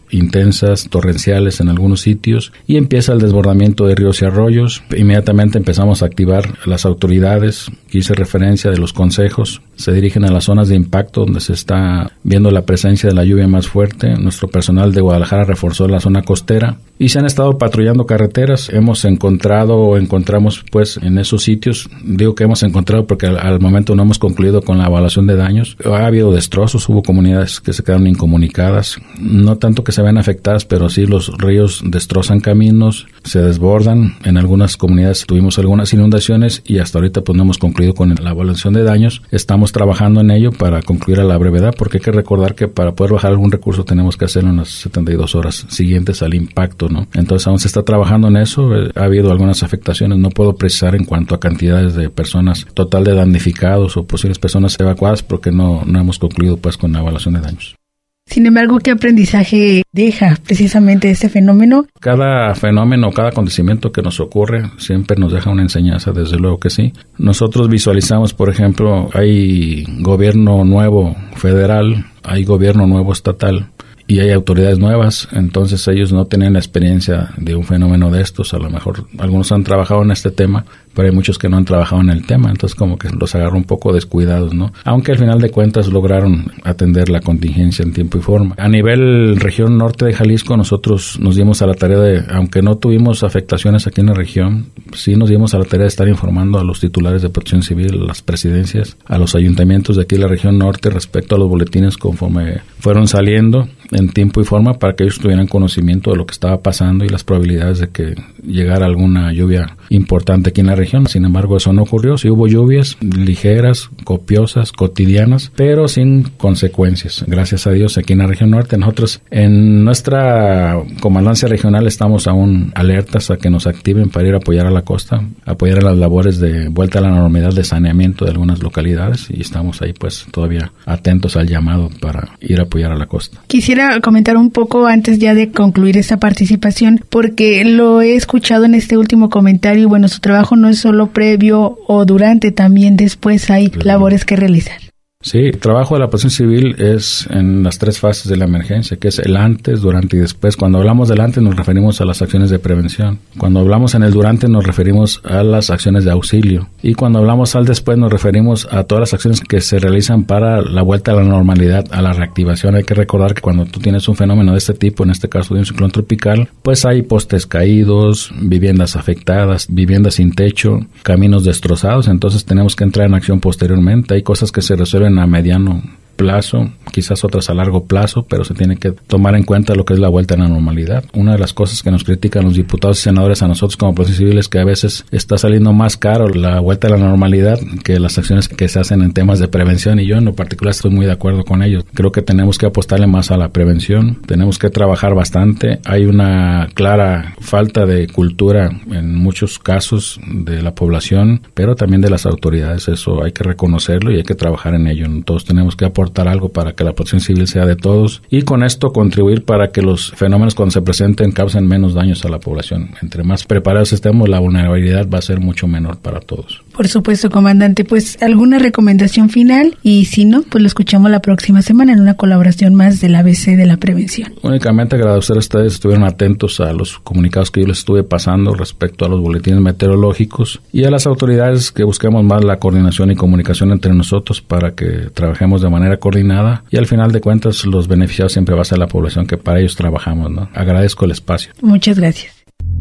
intensas, torrenciales en algunos sitios, y empieza el desbordamiento de ríos y arroyos. Inmediatamente empezamos a activar las autoridades, que hice referencia de los consejos, se dirigen a las zonas de impacto donde se está viendo la presencia de la lluvia más fuerte. Nuestro personal de Guadalajara reforzó la zona costera y se han estado patrullando carreteras. Hemos encontrado o encontramos pues en esos sitios, digo que hemos encontrado porque al, al momento no hemos concluido con la evaluación de daños. Ha habido destrozos, hubo comunidades que se quedaron incomunicadas, no tanto que se ven afectadas, pero sí los ríos destrozan caminos, se desbordan. En algunas comunidades tuvimos algunas inundaciones y hasta ahorita pues no hemos concluido con la evaluación de daños. Estamos trabajando en ello para concluir a la brevedad, porque hay que recordar que para poder bajar algún recurso tenemos que hacerlo en las setenta y dos horas siguientes al impacto, ¿no? Entonces aún se está trabajando en eso. Eh, ha habido algunas afectaciones, no puedo precisar en cuanto a cantidades de personas, total de damnificados o posibles personas evacuadas, porque no, no hemos concluido pues con la evaluación de daños. Sin embargo, ¿qué aprendizaje deja precisamente este fenómeno? Cada fenómeno, cada acontecimiento que nos ocurre siempre nos deja una enseñanza, desde luego que sí. Nosotros visualizamos, por ejemplo, hay gobierno nuevo federal, hay gobierno nuevo estatal y hay autoridades nuevas, entonces ellos no tienen la experiencia de un fenómeno de estos. A lo mejor algunos han trabajado en este tema, pero hay muchos que no han trabajado en el tema, entonces como que los agarró un poco descuidados, ¿no? Aunque al final de cuentas lograron atender la contingencia en tiempo y forma. A nivel región norte de Jalisco, nosotros nos dimos a la tarea de, aunque no tuvimos afectaciones aquí en la región, sí nos dimos a la tarea de estar informando a los titulares de protección civil, a las presidencias, a los ayuntamientos de aquí de la región norte respecto a los boletines conforme fueron saliendo en tiempo y forma, para que ellos tuvieran conocimiento de lo que estaba pasando y las probabilidades de que llegara alguna lluvia importante aquí en la región. Sin embargo, eso no ocurrió. Sí hubo lluvias ligeras, copiosas, cotidianas, pero sin consecuencias. Gracias a Dios, aquí en la región norte. Nosotros en nuestra comandancia regional estamos aún alertas a que nos activen para ir a apoyar a la costa, apoyar en las labores de vuelta a la normalidad de saneamiento de algunas localidades, y estamos ahí pues todavía atentos al llamado para ir a apoyar a la costa. Quisiera comentar un poco antes ya de concluir esta participación, porque lo he escuchado en este último comentario y bueno, su trabajo no es solo previo o durante, también después hay claro. labores que realizar. Sí, el trabajo de la protección civil es en las tres fases de la emergencia, que es el antes, durante y después. Cuando hablamos del antes nos referimos a las acciones de prevención. Cuando hablamos en el durante nos referimos a las acciones de auxilio. Y cuando hablamos al después nos referimos a todas las acciones que se realizan para la vuelta a la normalidad, a la reactivación. Hay que recordar que cuando tú tienes un fenómeno de este tipo, en este caso de un ciclón tropical, pues hay postes caídos, viviendas afectadas, viviendas sin techo, caminos destrozados. Entonces tenemos que entrar en acción posteriormente. Hay cosas que se resuelven a mediano plazo, quizás otras a largo plazo, pero se tiene que tomar en cuenta lo que es la vuelta a la normalidad. Una de las cosas que nos critican los diputados y senadores a nosotros como protección civil es que a veces está saliendo más caro la vuelta a la normalidad que las acciones que se hacen en temas de prevención, y yo en lo particular estoy muy de acuerdo con ellos. Creo que tenemos que apostarle más a la prevención, tenemos que trabajar bastante. Hay una clara falta de cultura en muchos casos de la población, pero también de las autoridades. Eso hay que reconocerlo y hay que trabajar en ello. Todos tenemos que aportar algo para que la protección civil sea de todos y con esto contribuir para que los fenómenos cuando se presenten causen menos daños a la población. Entre más preparados estemos, la vulnerabilidad va a ser mucho menor para todos. Por supuesto, comandante. Pues alguna recomendación final, y si no, pues lo escuchamos la próxima semana en una colaboración más del A B C de la prevención. Únicamente agradecer a ustedes, estuvieron atentos a los comunicados que yo les estuve pasando respecto a los boletines meteorológicos, y a las autoridades que busquemos más la coordinación y comunicación entre nosotros para que trabajemos de manera coordinada, y al final de cuentas los beneficiados siempre va a ser la población, que para ellos trabajamos, ¿no? Agradezco el espacio. Muchas gracias.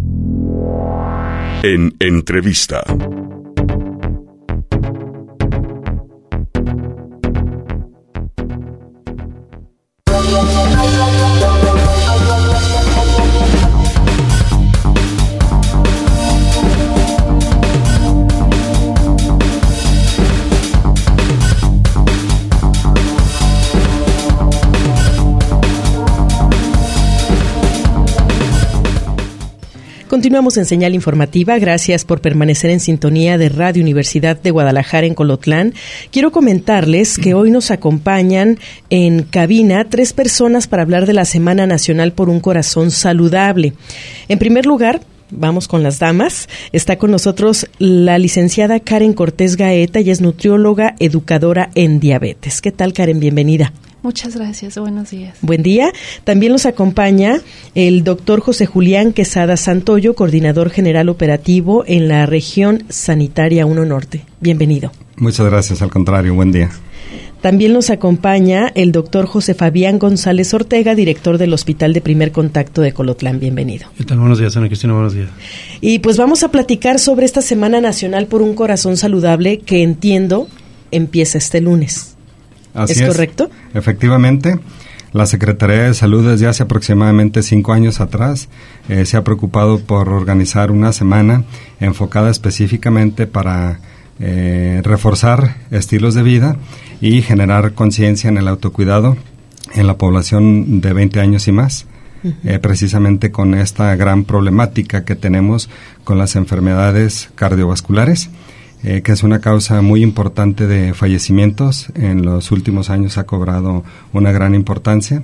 En entrevista. Continuamos en Señal Informativa. Gracias por permanecer en sintonía de Radio Universidad de Guadalajara en Colotlán. Quiero comentarles que hoy nos acompañan en cabina tres personas para hablar de la Semana Nacional por un Corazón Saludable. En primer lugar, vamos con las damas. Está con nosotros la licenciada Karen Cortés Gaeta, ella es nutrióloga, educadora en diabetes. ¿Qué tal, Karen? Bienvenida. Muchas gracias, buenos días. Buen día. También nos acompaña el doctor José Julián Quesada Santoyo, coordinador general operativo en la región sanitaria uno Norte. Bienvenido. Muchas gracias, al contrario, buen día. También nos acompaña el doctor José Fabián González Ortega, director del Hospital de Primer Contacto de Colotlán. Bienvenido. ¿Qué tal? Buenos días, Ana Cristina, buenos días. Y pues vamos a platicar sobre esta Semana Nacional por un Corazón Saludable que entiendo empieza este lunes. Así ¿Es, es correcto? Efectivamente, la Secretaría de Salud desde hace aproximadamente cinco años atrás eh, se ha preocupado por organizar una semana enfocada específicamente para eh, reforzar estilos de vida y generar conciencia en el autocuidado en la población de veinte años y más, uh-huh. eh, precisamente con esta gran problemática que tenemos con las enfermedades cardiovasculares. Eh, que es una causa muy importante de fallecimientos. En los últimos años ha cobrado una gran importancia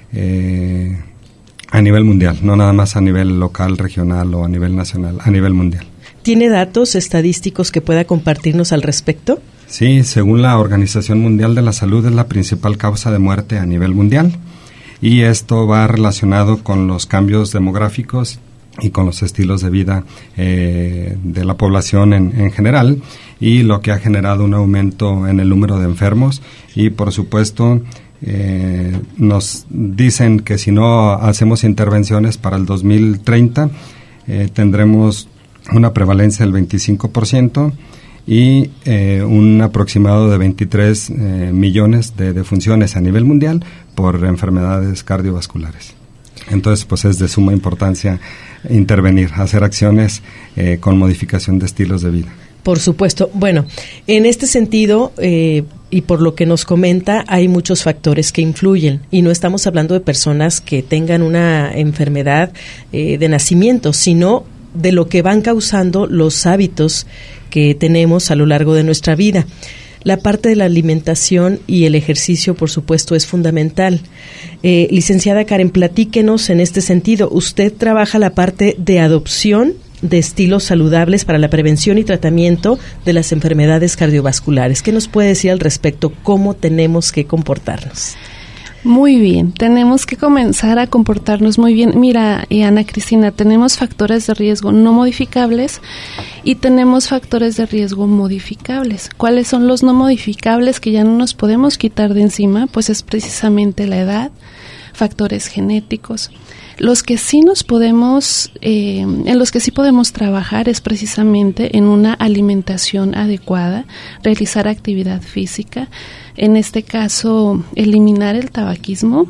eh, a nivel mundial, no nada más a nivel local, regional o a nivel nacional, a nivel mundial. ¿Tiene datos estadísticos que pueda compartirnos al respecto? Sí, según la Organización Mundial de la Salud es la principal causa de muerte a nivel mundial y esto va relacionado con los cambios demográficos y con los estilos de vida eh, de la población en, en general, y lo que ha generado un aumento en el número de enfermos y por supuesto eh, nos dicen que si no hacemos intervenciones para el dos mil treinta eh, tendremos una prevalencia del veinticinco por ciento y eh, un aproximado de veintitrés eh, millones de defunciones a nivel mundial por enfermedades cardiovasculares. Entonces, pues es de suma importancia intervenir, hacer acciones eh, con modificación de estilos de vida. Por supuesto. Bueno, en este sentido, eh, y por lo que nos comenta, hay muchos factores que influyen y no estamos hablando de personas que tengan una enfermedad eh, de nacimiento, sino de lo que van causando los hábitos que tenemos a lo largo de nuestra vida. La parte de la alimentación y el ejercicio, por supuesto, es fundamental. Eh, licenciada Karen, platíquenos en este sentido. Usted trabaja la parte de adopción de estilos saludables para la prevención y tratamiento de las enfermedades cardiovasculares. ¿Qué nos puede decir al respecto? ¿Cómo tenemos que comportarnos? Muy bien, tenemos que comenzar a comportarnos muy bien. Mira, eh, Ana Cristina, tenemos factores de riesgo no modificables y tenemos factores de riesgo modificables. ¿Cuáles son los no modificables que ya no nos podemos quitar de encima? Pues es precisamente la edad, factores genéticos. Los que sí nos podemos, eh, en los que sí podemos trabajar es precisamente en una alimentación adecuada, realizar actividad física, en este caso eliminar el tabaquismo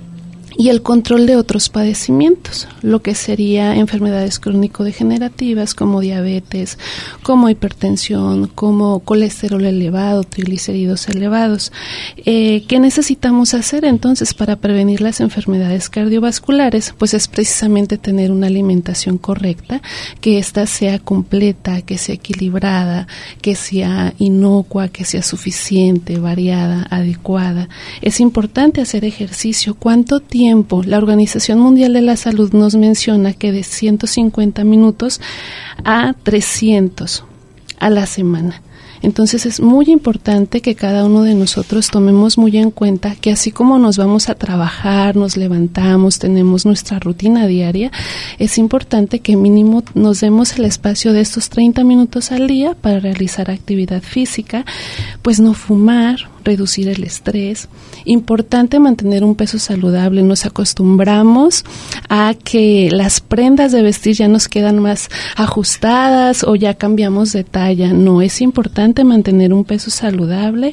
y el control de otros padecimientos, lo que sería enfermedades crónico-degenerativas como diabetes, como hipertensión, como colesterol elevado, triglicéridos elevados. Eh, ¿Qué necesitamos hacer entonces para prevenir las enfermedades cardiovasculares? Pues es precisamente tener una alimentación correcta, que ésta sea completa, que sea equilibrada, que sea inocua, que sea suficiente, variada, adecuada. Es importante hacer ejercicio. ¿Cuánto tiempo? La Organización Mundial de la Salud nos menciona que de ciento cincuenta minutos a trescientos a la semana. Entonces es muy importante que cada uno de nosotros tomemos muy en cuenta que así como nos vamos a trabajar, nos levantamos, tenemos nuestra rutina diaria, es importante que mínimo nos demos el espacio de estos treinta minutos al día para realizar actividad física, pues no fumar, reducir el estrés. Importante mantener un peso saludable. Nos acostumbramos a que las prendas de vestir ya nos quedan más ajustadas o ya cambiamos de talla. No, es importante mantener un peso saludable.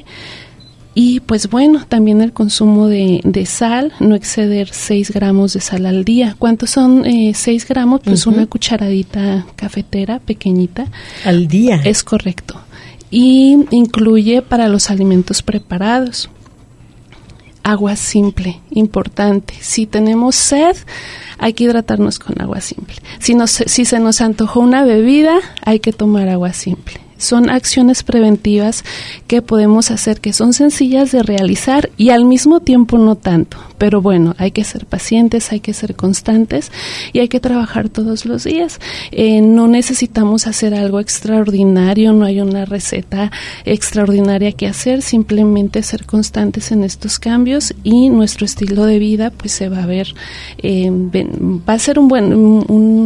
Y pues bueno, también el consumo de, de sal, no exceder seis gramos de sal al día. ¿Cuántos son eh, seis gramos? Pues uh-huh. Una cucharadita cafetera pequeñita. ¿Al día? Es correcto. Y incluye para los alimentos preparados. Agua simple, importante. Si tenemos sed, hay que hidratarnos con agua simple. Si, nos, si se nos antojó una bebida, hay que tomar agua simple. Son acciones preventivas que podemos hacer, que son sencillas de realizar y al mismo tiempo no tanto. pero bueno, hay que ser pacientes, hay que ser constantes y hay que trabajar todos los días. Eh, no necesitamos hacer algo extraordinario, no hay una receta extraordinaria que hacer, simplemente ser constantes en estos cambios y nuestro estilo de vida pues se va a ver, eh, va a ser un buen... Un,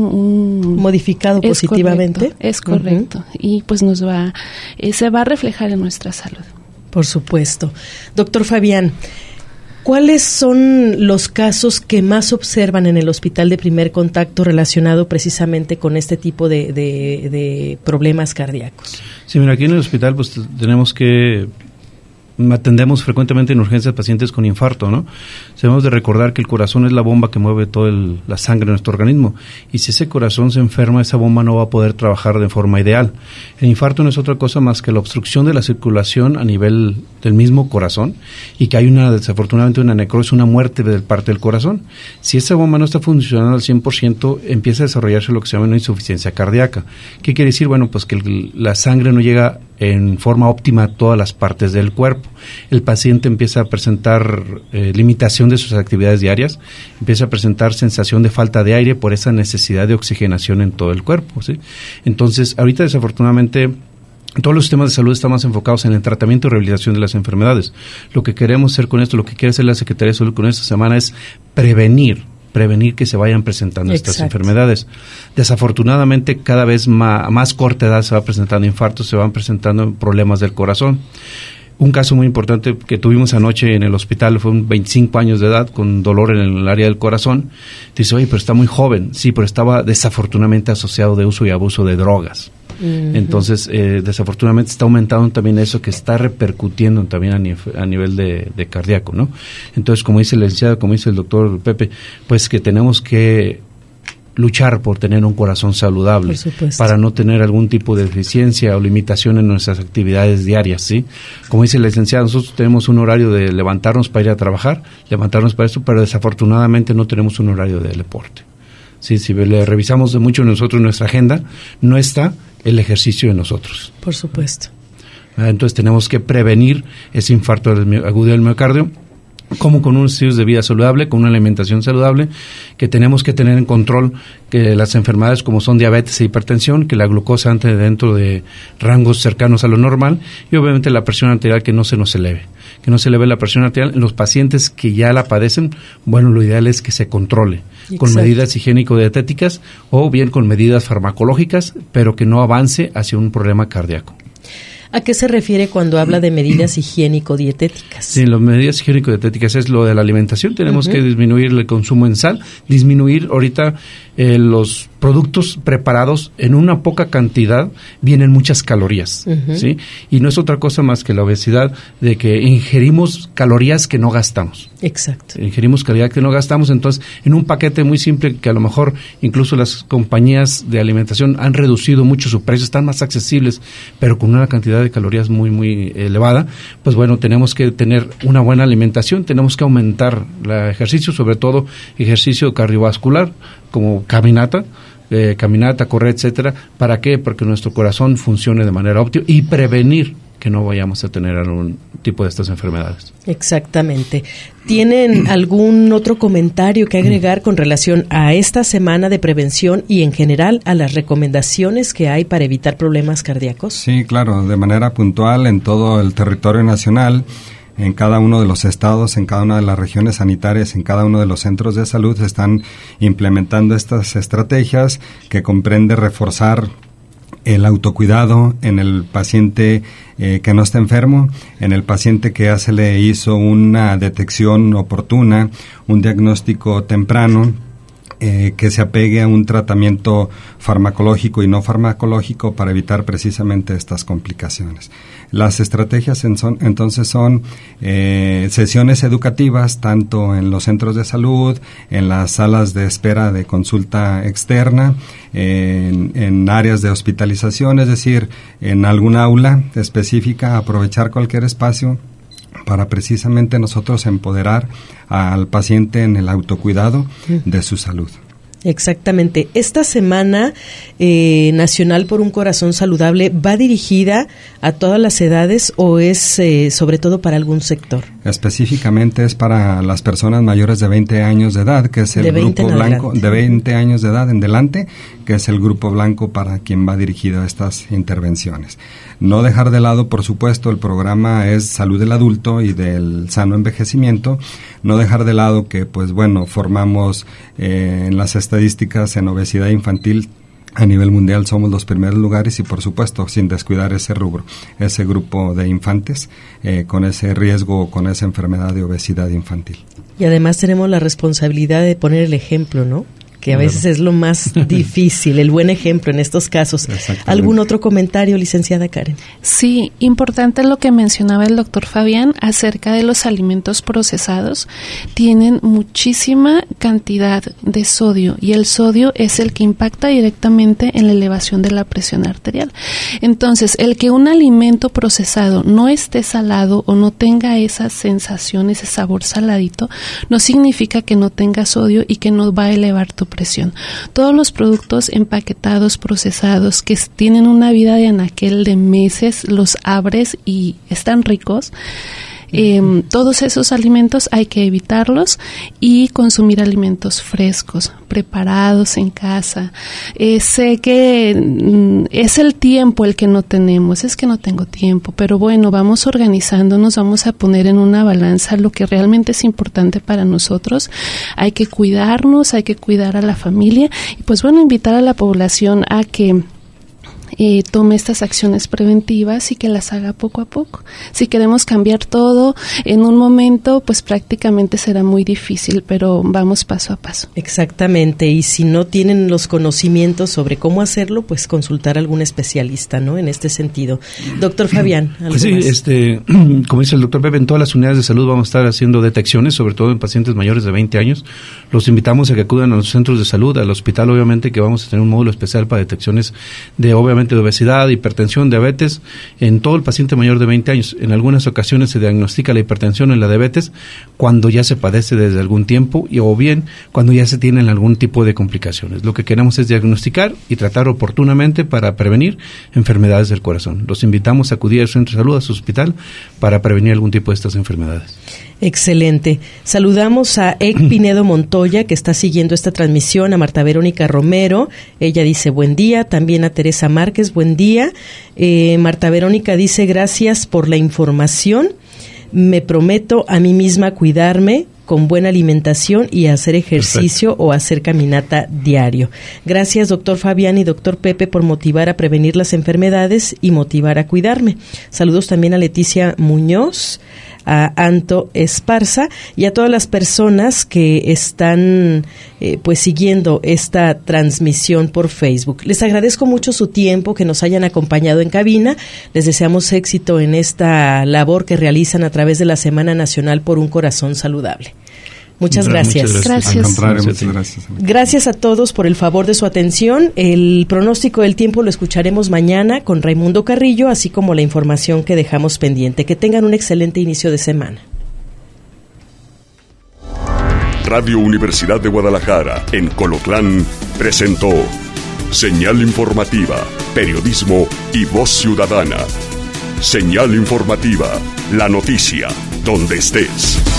un, modificado es positivamente. Correcto, es correcto, uh-huh. y pues nos va, eh, se va a reflejar en nuestra salud. Por supuesto. Doctor Fabián, ¿cuáles son los casos que más observan en el hospital de primer contacto relacionado precisamente con este tipo de, de, de problemas cardíacos? Sí, mira, aquí en el hospital pues tenemos que atendemos frecuentemente en urgencias pacientes con infarto, ¿no? Debemos de recordar que el corazón es la bomba que mueve toda la sangre en nuestro organismo, y si ese corazón se enferma, esa bomba no va a poder trabajar de forma ideal. El infarto no es otra cosa más que la obstrucción de la circulación a nivel del mismo corazón, y que hay una, desafortunadamente, una necrosis, una muerte de parte del corazón. Si esa bomba no está funcionando al cien por ciento, empieza a desarrollarse lo que se llama una insuficiencia cardíaca. ¿Qué quiere decir? Bueno, pues que el, la sangre no llega en forma óptima a todas las partes del cuerpo. El paciente empieza a presentar eh, limitación de sus actividades diarias, empieza a presentar sensación de falta de aire por esa necesidad de oxigenación en todo el cuerpo, ¿sí? Entonces, ahorita desafortunadamente todos los sistemas de salud están más enfocados en el tratamiento y rehabilitación de las enfermedades. Lo que queremos hacer con esto, lo que quiere hacer la Secretaría de Salud con esta semana es prevenir prevenir que se vayan presentando Exacto. estas enfermedades. Desafortunadamente, cada vez más, a más corta edad se va presentando infartos, se van presentando problemas del corazón. Un caso muy importante que tuvimos anoche en el hospital fue un veinticinco años de edad con dolor en el área del corazón. Dice, oye, pero está muy joven. Sí, pero estaba desafortunadamente asociado de uso y abuso de drogas. Uh-huh. Entonces, eh, desafortunadamente está aumentando también eso, que está repercutiendo también a, ni- a nivel de, de cardíaco, ¿no? Entonces, como dice el licenciado, como dice el doctor Pepe, pues que tenemos que luchar por tener un corazón saludable, para no tener algún tipo de deficiencia o limitación en nuestras actividades diarias, ¿sí? Como dice el licenciado, nosotros tenemos un horario de levantarnos para ir a trabajar, levantarnos para esto, pero desafortunadamente no tenemos un horario de deporte. Sí, si le revisamos de mucho nosotros nuestra agenda, no está el ejercicio de nosotros. Por supuesto. Entonces tenemos que prevenir ese infarto agudo del miocardio, como con unos estilos de vida saludable, con una alimentación saludable, que tenemos que tener en control que las enfermedades como son diabetes e hipertensión, que la glucosa ande dentro de rangos cercanos a lo normal, y obviamente la presión arterial que no se nos eleve, que no se eleve la presión arterial. En los pacientes que ya la padecen, bueno, lo ideal es que se controle Exacto. con medidas higiénico-dietéticas o bien con medidas farmacológicas, pero que no avance hacia un problema cardíaco. ¿A qué se refiere cuando habla de medidas higiénico-dietéticas? Sí, las medidas higiénico-dietéticas es lo de la alimentación. Tenemos uh-huh. que disminuir el consumo en sal, disminuir ahorita eh, los productos preparados en una poca cantidad, vienen muchas calorías, uh-huh. ¿sí? Y no es otra cosa más que la obesidad, de que ingerimos calorías que no gastamos. Exacto. Ingerimos calorías que no gastamos, entonces en un paquete muy simple que a lo mejor incluso las compañías de alimentación han reducido mucho su precio, están más accesibles, pero con una cantidad de calorías muy, muy elevada, pues bueno, tenemos que tener una buena alimentación, tenemos que aumentar el ejercicio, sobre todo ejercicio cardiovascular, como caminata, eh, caminata, correr, etcétera. ¿Para qué? Porque nuestro corazón funcione de manera óptima y prevenir que no vayamos a tener algún tipo de estas enfermedades. Exactamente. ¿Tienen algún otro comentario que agregar con relación a esta semana de prevención y en general a las recomendaciones que hay para evitar problemas cardíacos? Sí, claro, de manera puntual en todo el territorio nacional, en cada uno de los estados, en cada una de las regiones sanitarias, en cada uno de los centros de salud se están implementando estas estrategias que comprende reforzar el autocuidado en el paciente eh, que no está enfermo, en el paciente que ya se le hizo una detección oportuna, un diagnóstico temprano, eh, que se apegue a un tratamiento farmacológico y no farmacológico para evitar precisamente estas complicaciones. Las estrategias en son, entonces son eh, sesiones educativas tanto en los centros de salud, en las salas de espera de consulta externa, en, en áreas de hospitalización, es decir, en algún aula específica, aprovechar cualquier espacio para precisamente nosotros empoderar al paciente en el autocuidado de su salud. Exactamente. Esta Semana eh, Nacional por un Corazón Saludable, ¿va dirigida a todas las edades o es eh, sobre todo para algún sector? Específicamente es para las personas mayores de veinte años de edad, que es el grupo blanco, adelante. de veinte años de edad en adelante, que es el grupo blanco para quien va dirigido a estas intervenciones. No dejar de lado, por supuesto, el programa es Salud del Adulto y del Sano Envejecimiento. No dejar de lado que, pues bueno, formamos eh, en las estadísticas en obesidad infantil a nivel mundial somos los primeros lugares y, por supuesto, sin descuidar ese rubro, ese grupo de infantes eh, con ese riesgo, con esa enfermedad de obesidad infantil. Y además tenemos la responsabilidad de poner el ejemplo, ¿no? Que a veces es lo más difícil, el buen ejemplo en estos casos. ¿Algún otro comentario, licenciada Karen? Sí, importante lo que mencionaba el doctor Fabián acerca de los alimentos procesados. Tienen muchísima cantidad de sodio y el sodio es el que impacta directamente en la elevación de la presión arterial. Entonces, el que un alimento procesado no esté salado o no tenga esa sensación, ese sabor saladito, no significa que no tenga sodio y que no va a elevar tu presión. Todos los productos empaquetados, procesados, que tienen una vida de anaquel de meses, los abres y están ricos. Eh, todos esos alimentos hay que evitarlos y consumir alimentos frescos, preparados en casa. Eh, sé que mm, es el tiempo el que no tenemos, es que no tengo tiempo, pero bueno, vamos organizándonos, vamos a poner en una balanza lo que realmente es importante para nosotros. Hay que cuidarnos, hay que cuidar a la familia y pues bueno, invitar a la población a que Eh, tome estas acciones preventivas y que las haga poco a poco. Si queremos cambiar todo en un momento, pues prácticamente será muy difícil, pero vamos paso a paso. Exactamente, y si no tienen los conocimientos sobre cómo hacerlo, pues consultar a algún especialista, ¿no? En este sentido. Doctor Fabián, ¿algo pues sí, más? este, como dice el doctor Pepe, en todas las unidades de salud vamos a estar haciendo detecciones, sobre todo en pacientes mayores de veinte años. Los invitamos a que acudan a los centros de salud, al hospital, obviamente, que vamos a tener un módulo especial para detecciones de, obviamente, de obesidad, hipertensión, diabetes en todo el paciente mayor de veinte años. En algunas ocasiones se diagnostica la hipertensión y la diabetes cuando ya se padece desde algún tiempo y o bien cuando ya se tienen algún tipo de complicaciones. Lo que queremos es diagnosticar y tratar oportunamente para prevenir enfermedades del corazón. Los invitamos a acudir al centro de salud, a su hospital, para prevenir algún tipo de estas enfermedades. Excelente. Saludamos a Ek Pinedo Montoya, que está siguiendo esta transmisión, a Marta Verónica Romero. Ella dice buen día. También a Teresa Márquez, buen día. Eh, Marta Verónica dice gracias por la información. Me prometo a mí misma cuidarme con buena alimentación y hacer ejercicio Perfecto. o hacer caminata diario. Gracias, doctor Fabián y doctor Pepe, por motivar a prevenir las enfermedades y motivar a cuidarme. Saludos también a Leticia Muñoz, a Anto Esparza y a todas las personas que están eh, pues siguiendo esta transmisión por Facebook. Les agradezco mucho su tiempo, que nos hayan acompañado en cabina. Les deseamos éxito en esta labor que realizan a través de la Semana Nacional por un Corazón Saludable. Muchas gracias. Muchas gracias. Al contrario, muchas gracias. Gracias a todos por el favor de su atención. El pronóstico del tiempo lo escucharemos mañana con Raimundo Carrillo, así como la información que dejamos pendiente. Que tengan un excelente inicio de semana. Radio Universidad de Guadalajara, en Colotlán, presentó Señal Informativa, Periodismo y Voz Ciudadana. Señal Informativa, la noticia, donde estés.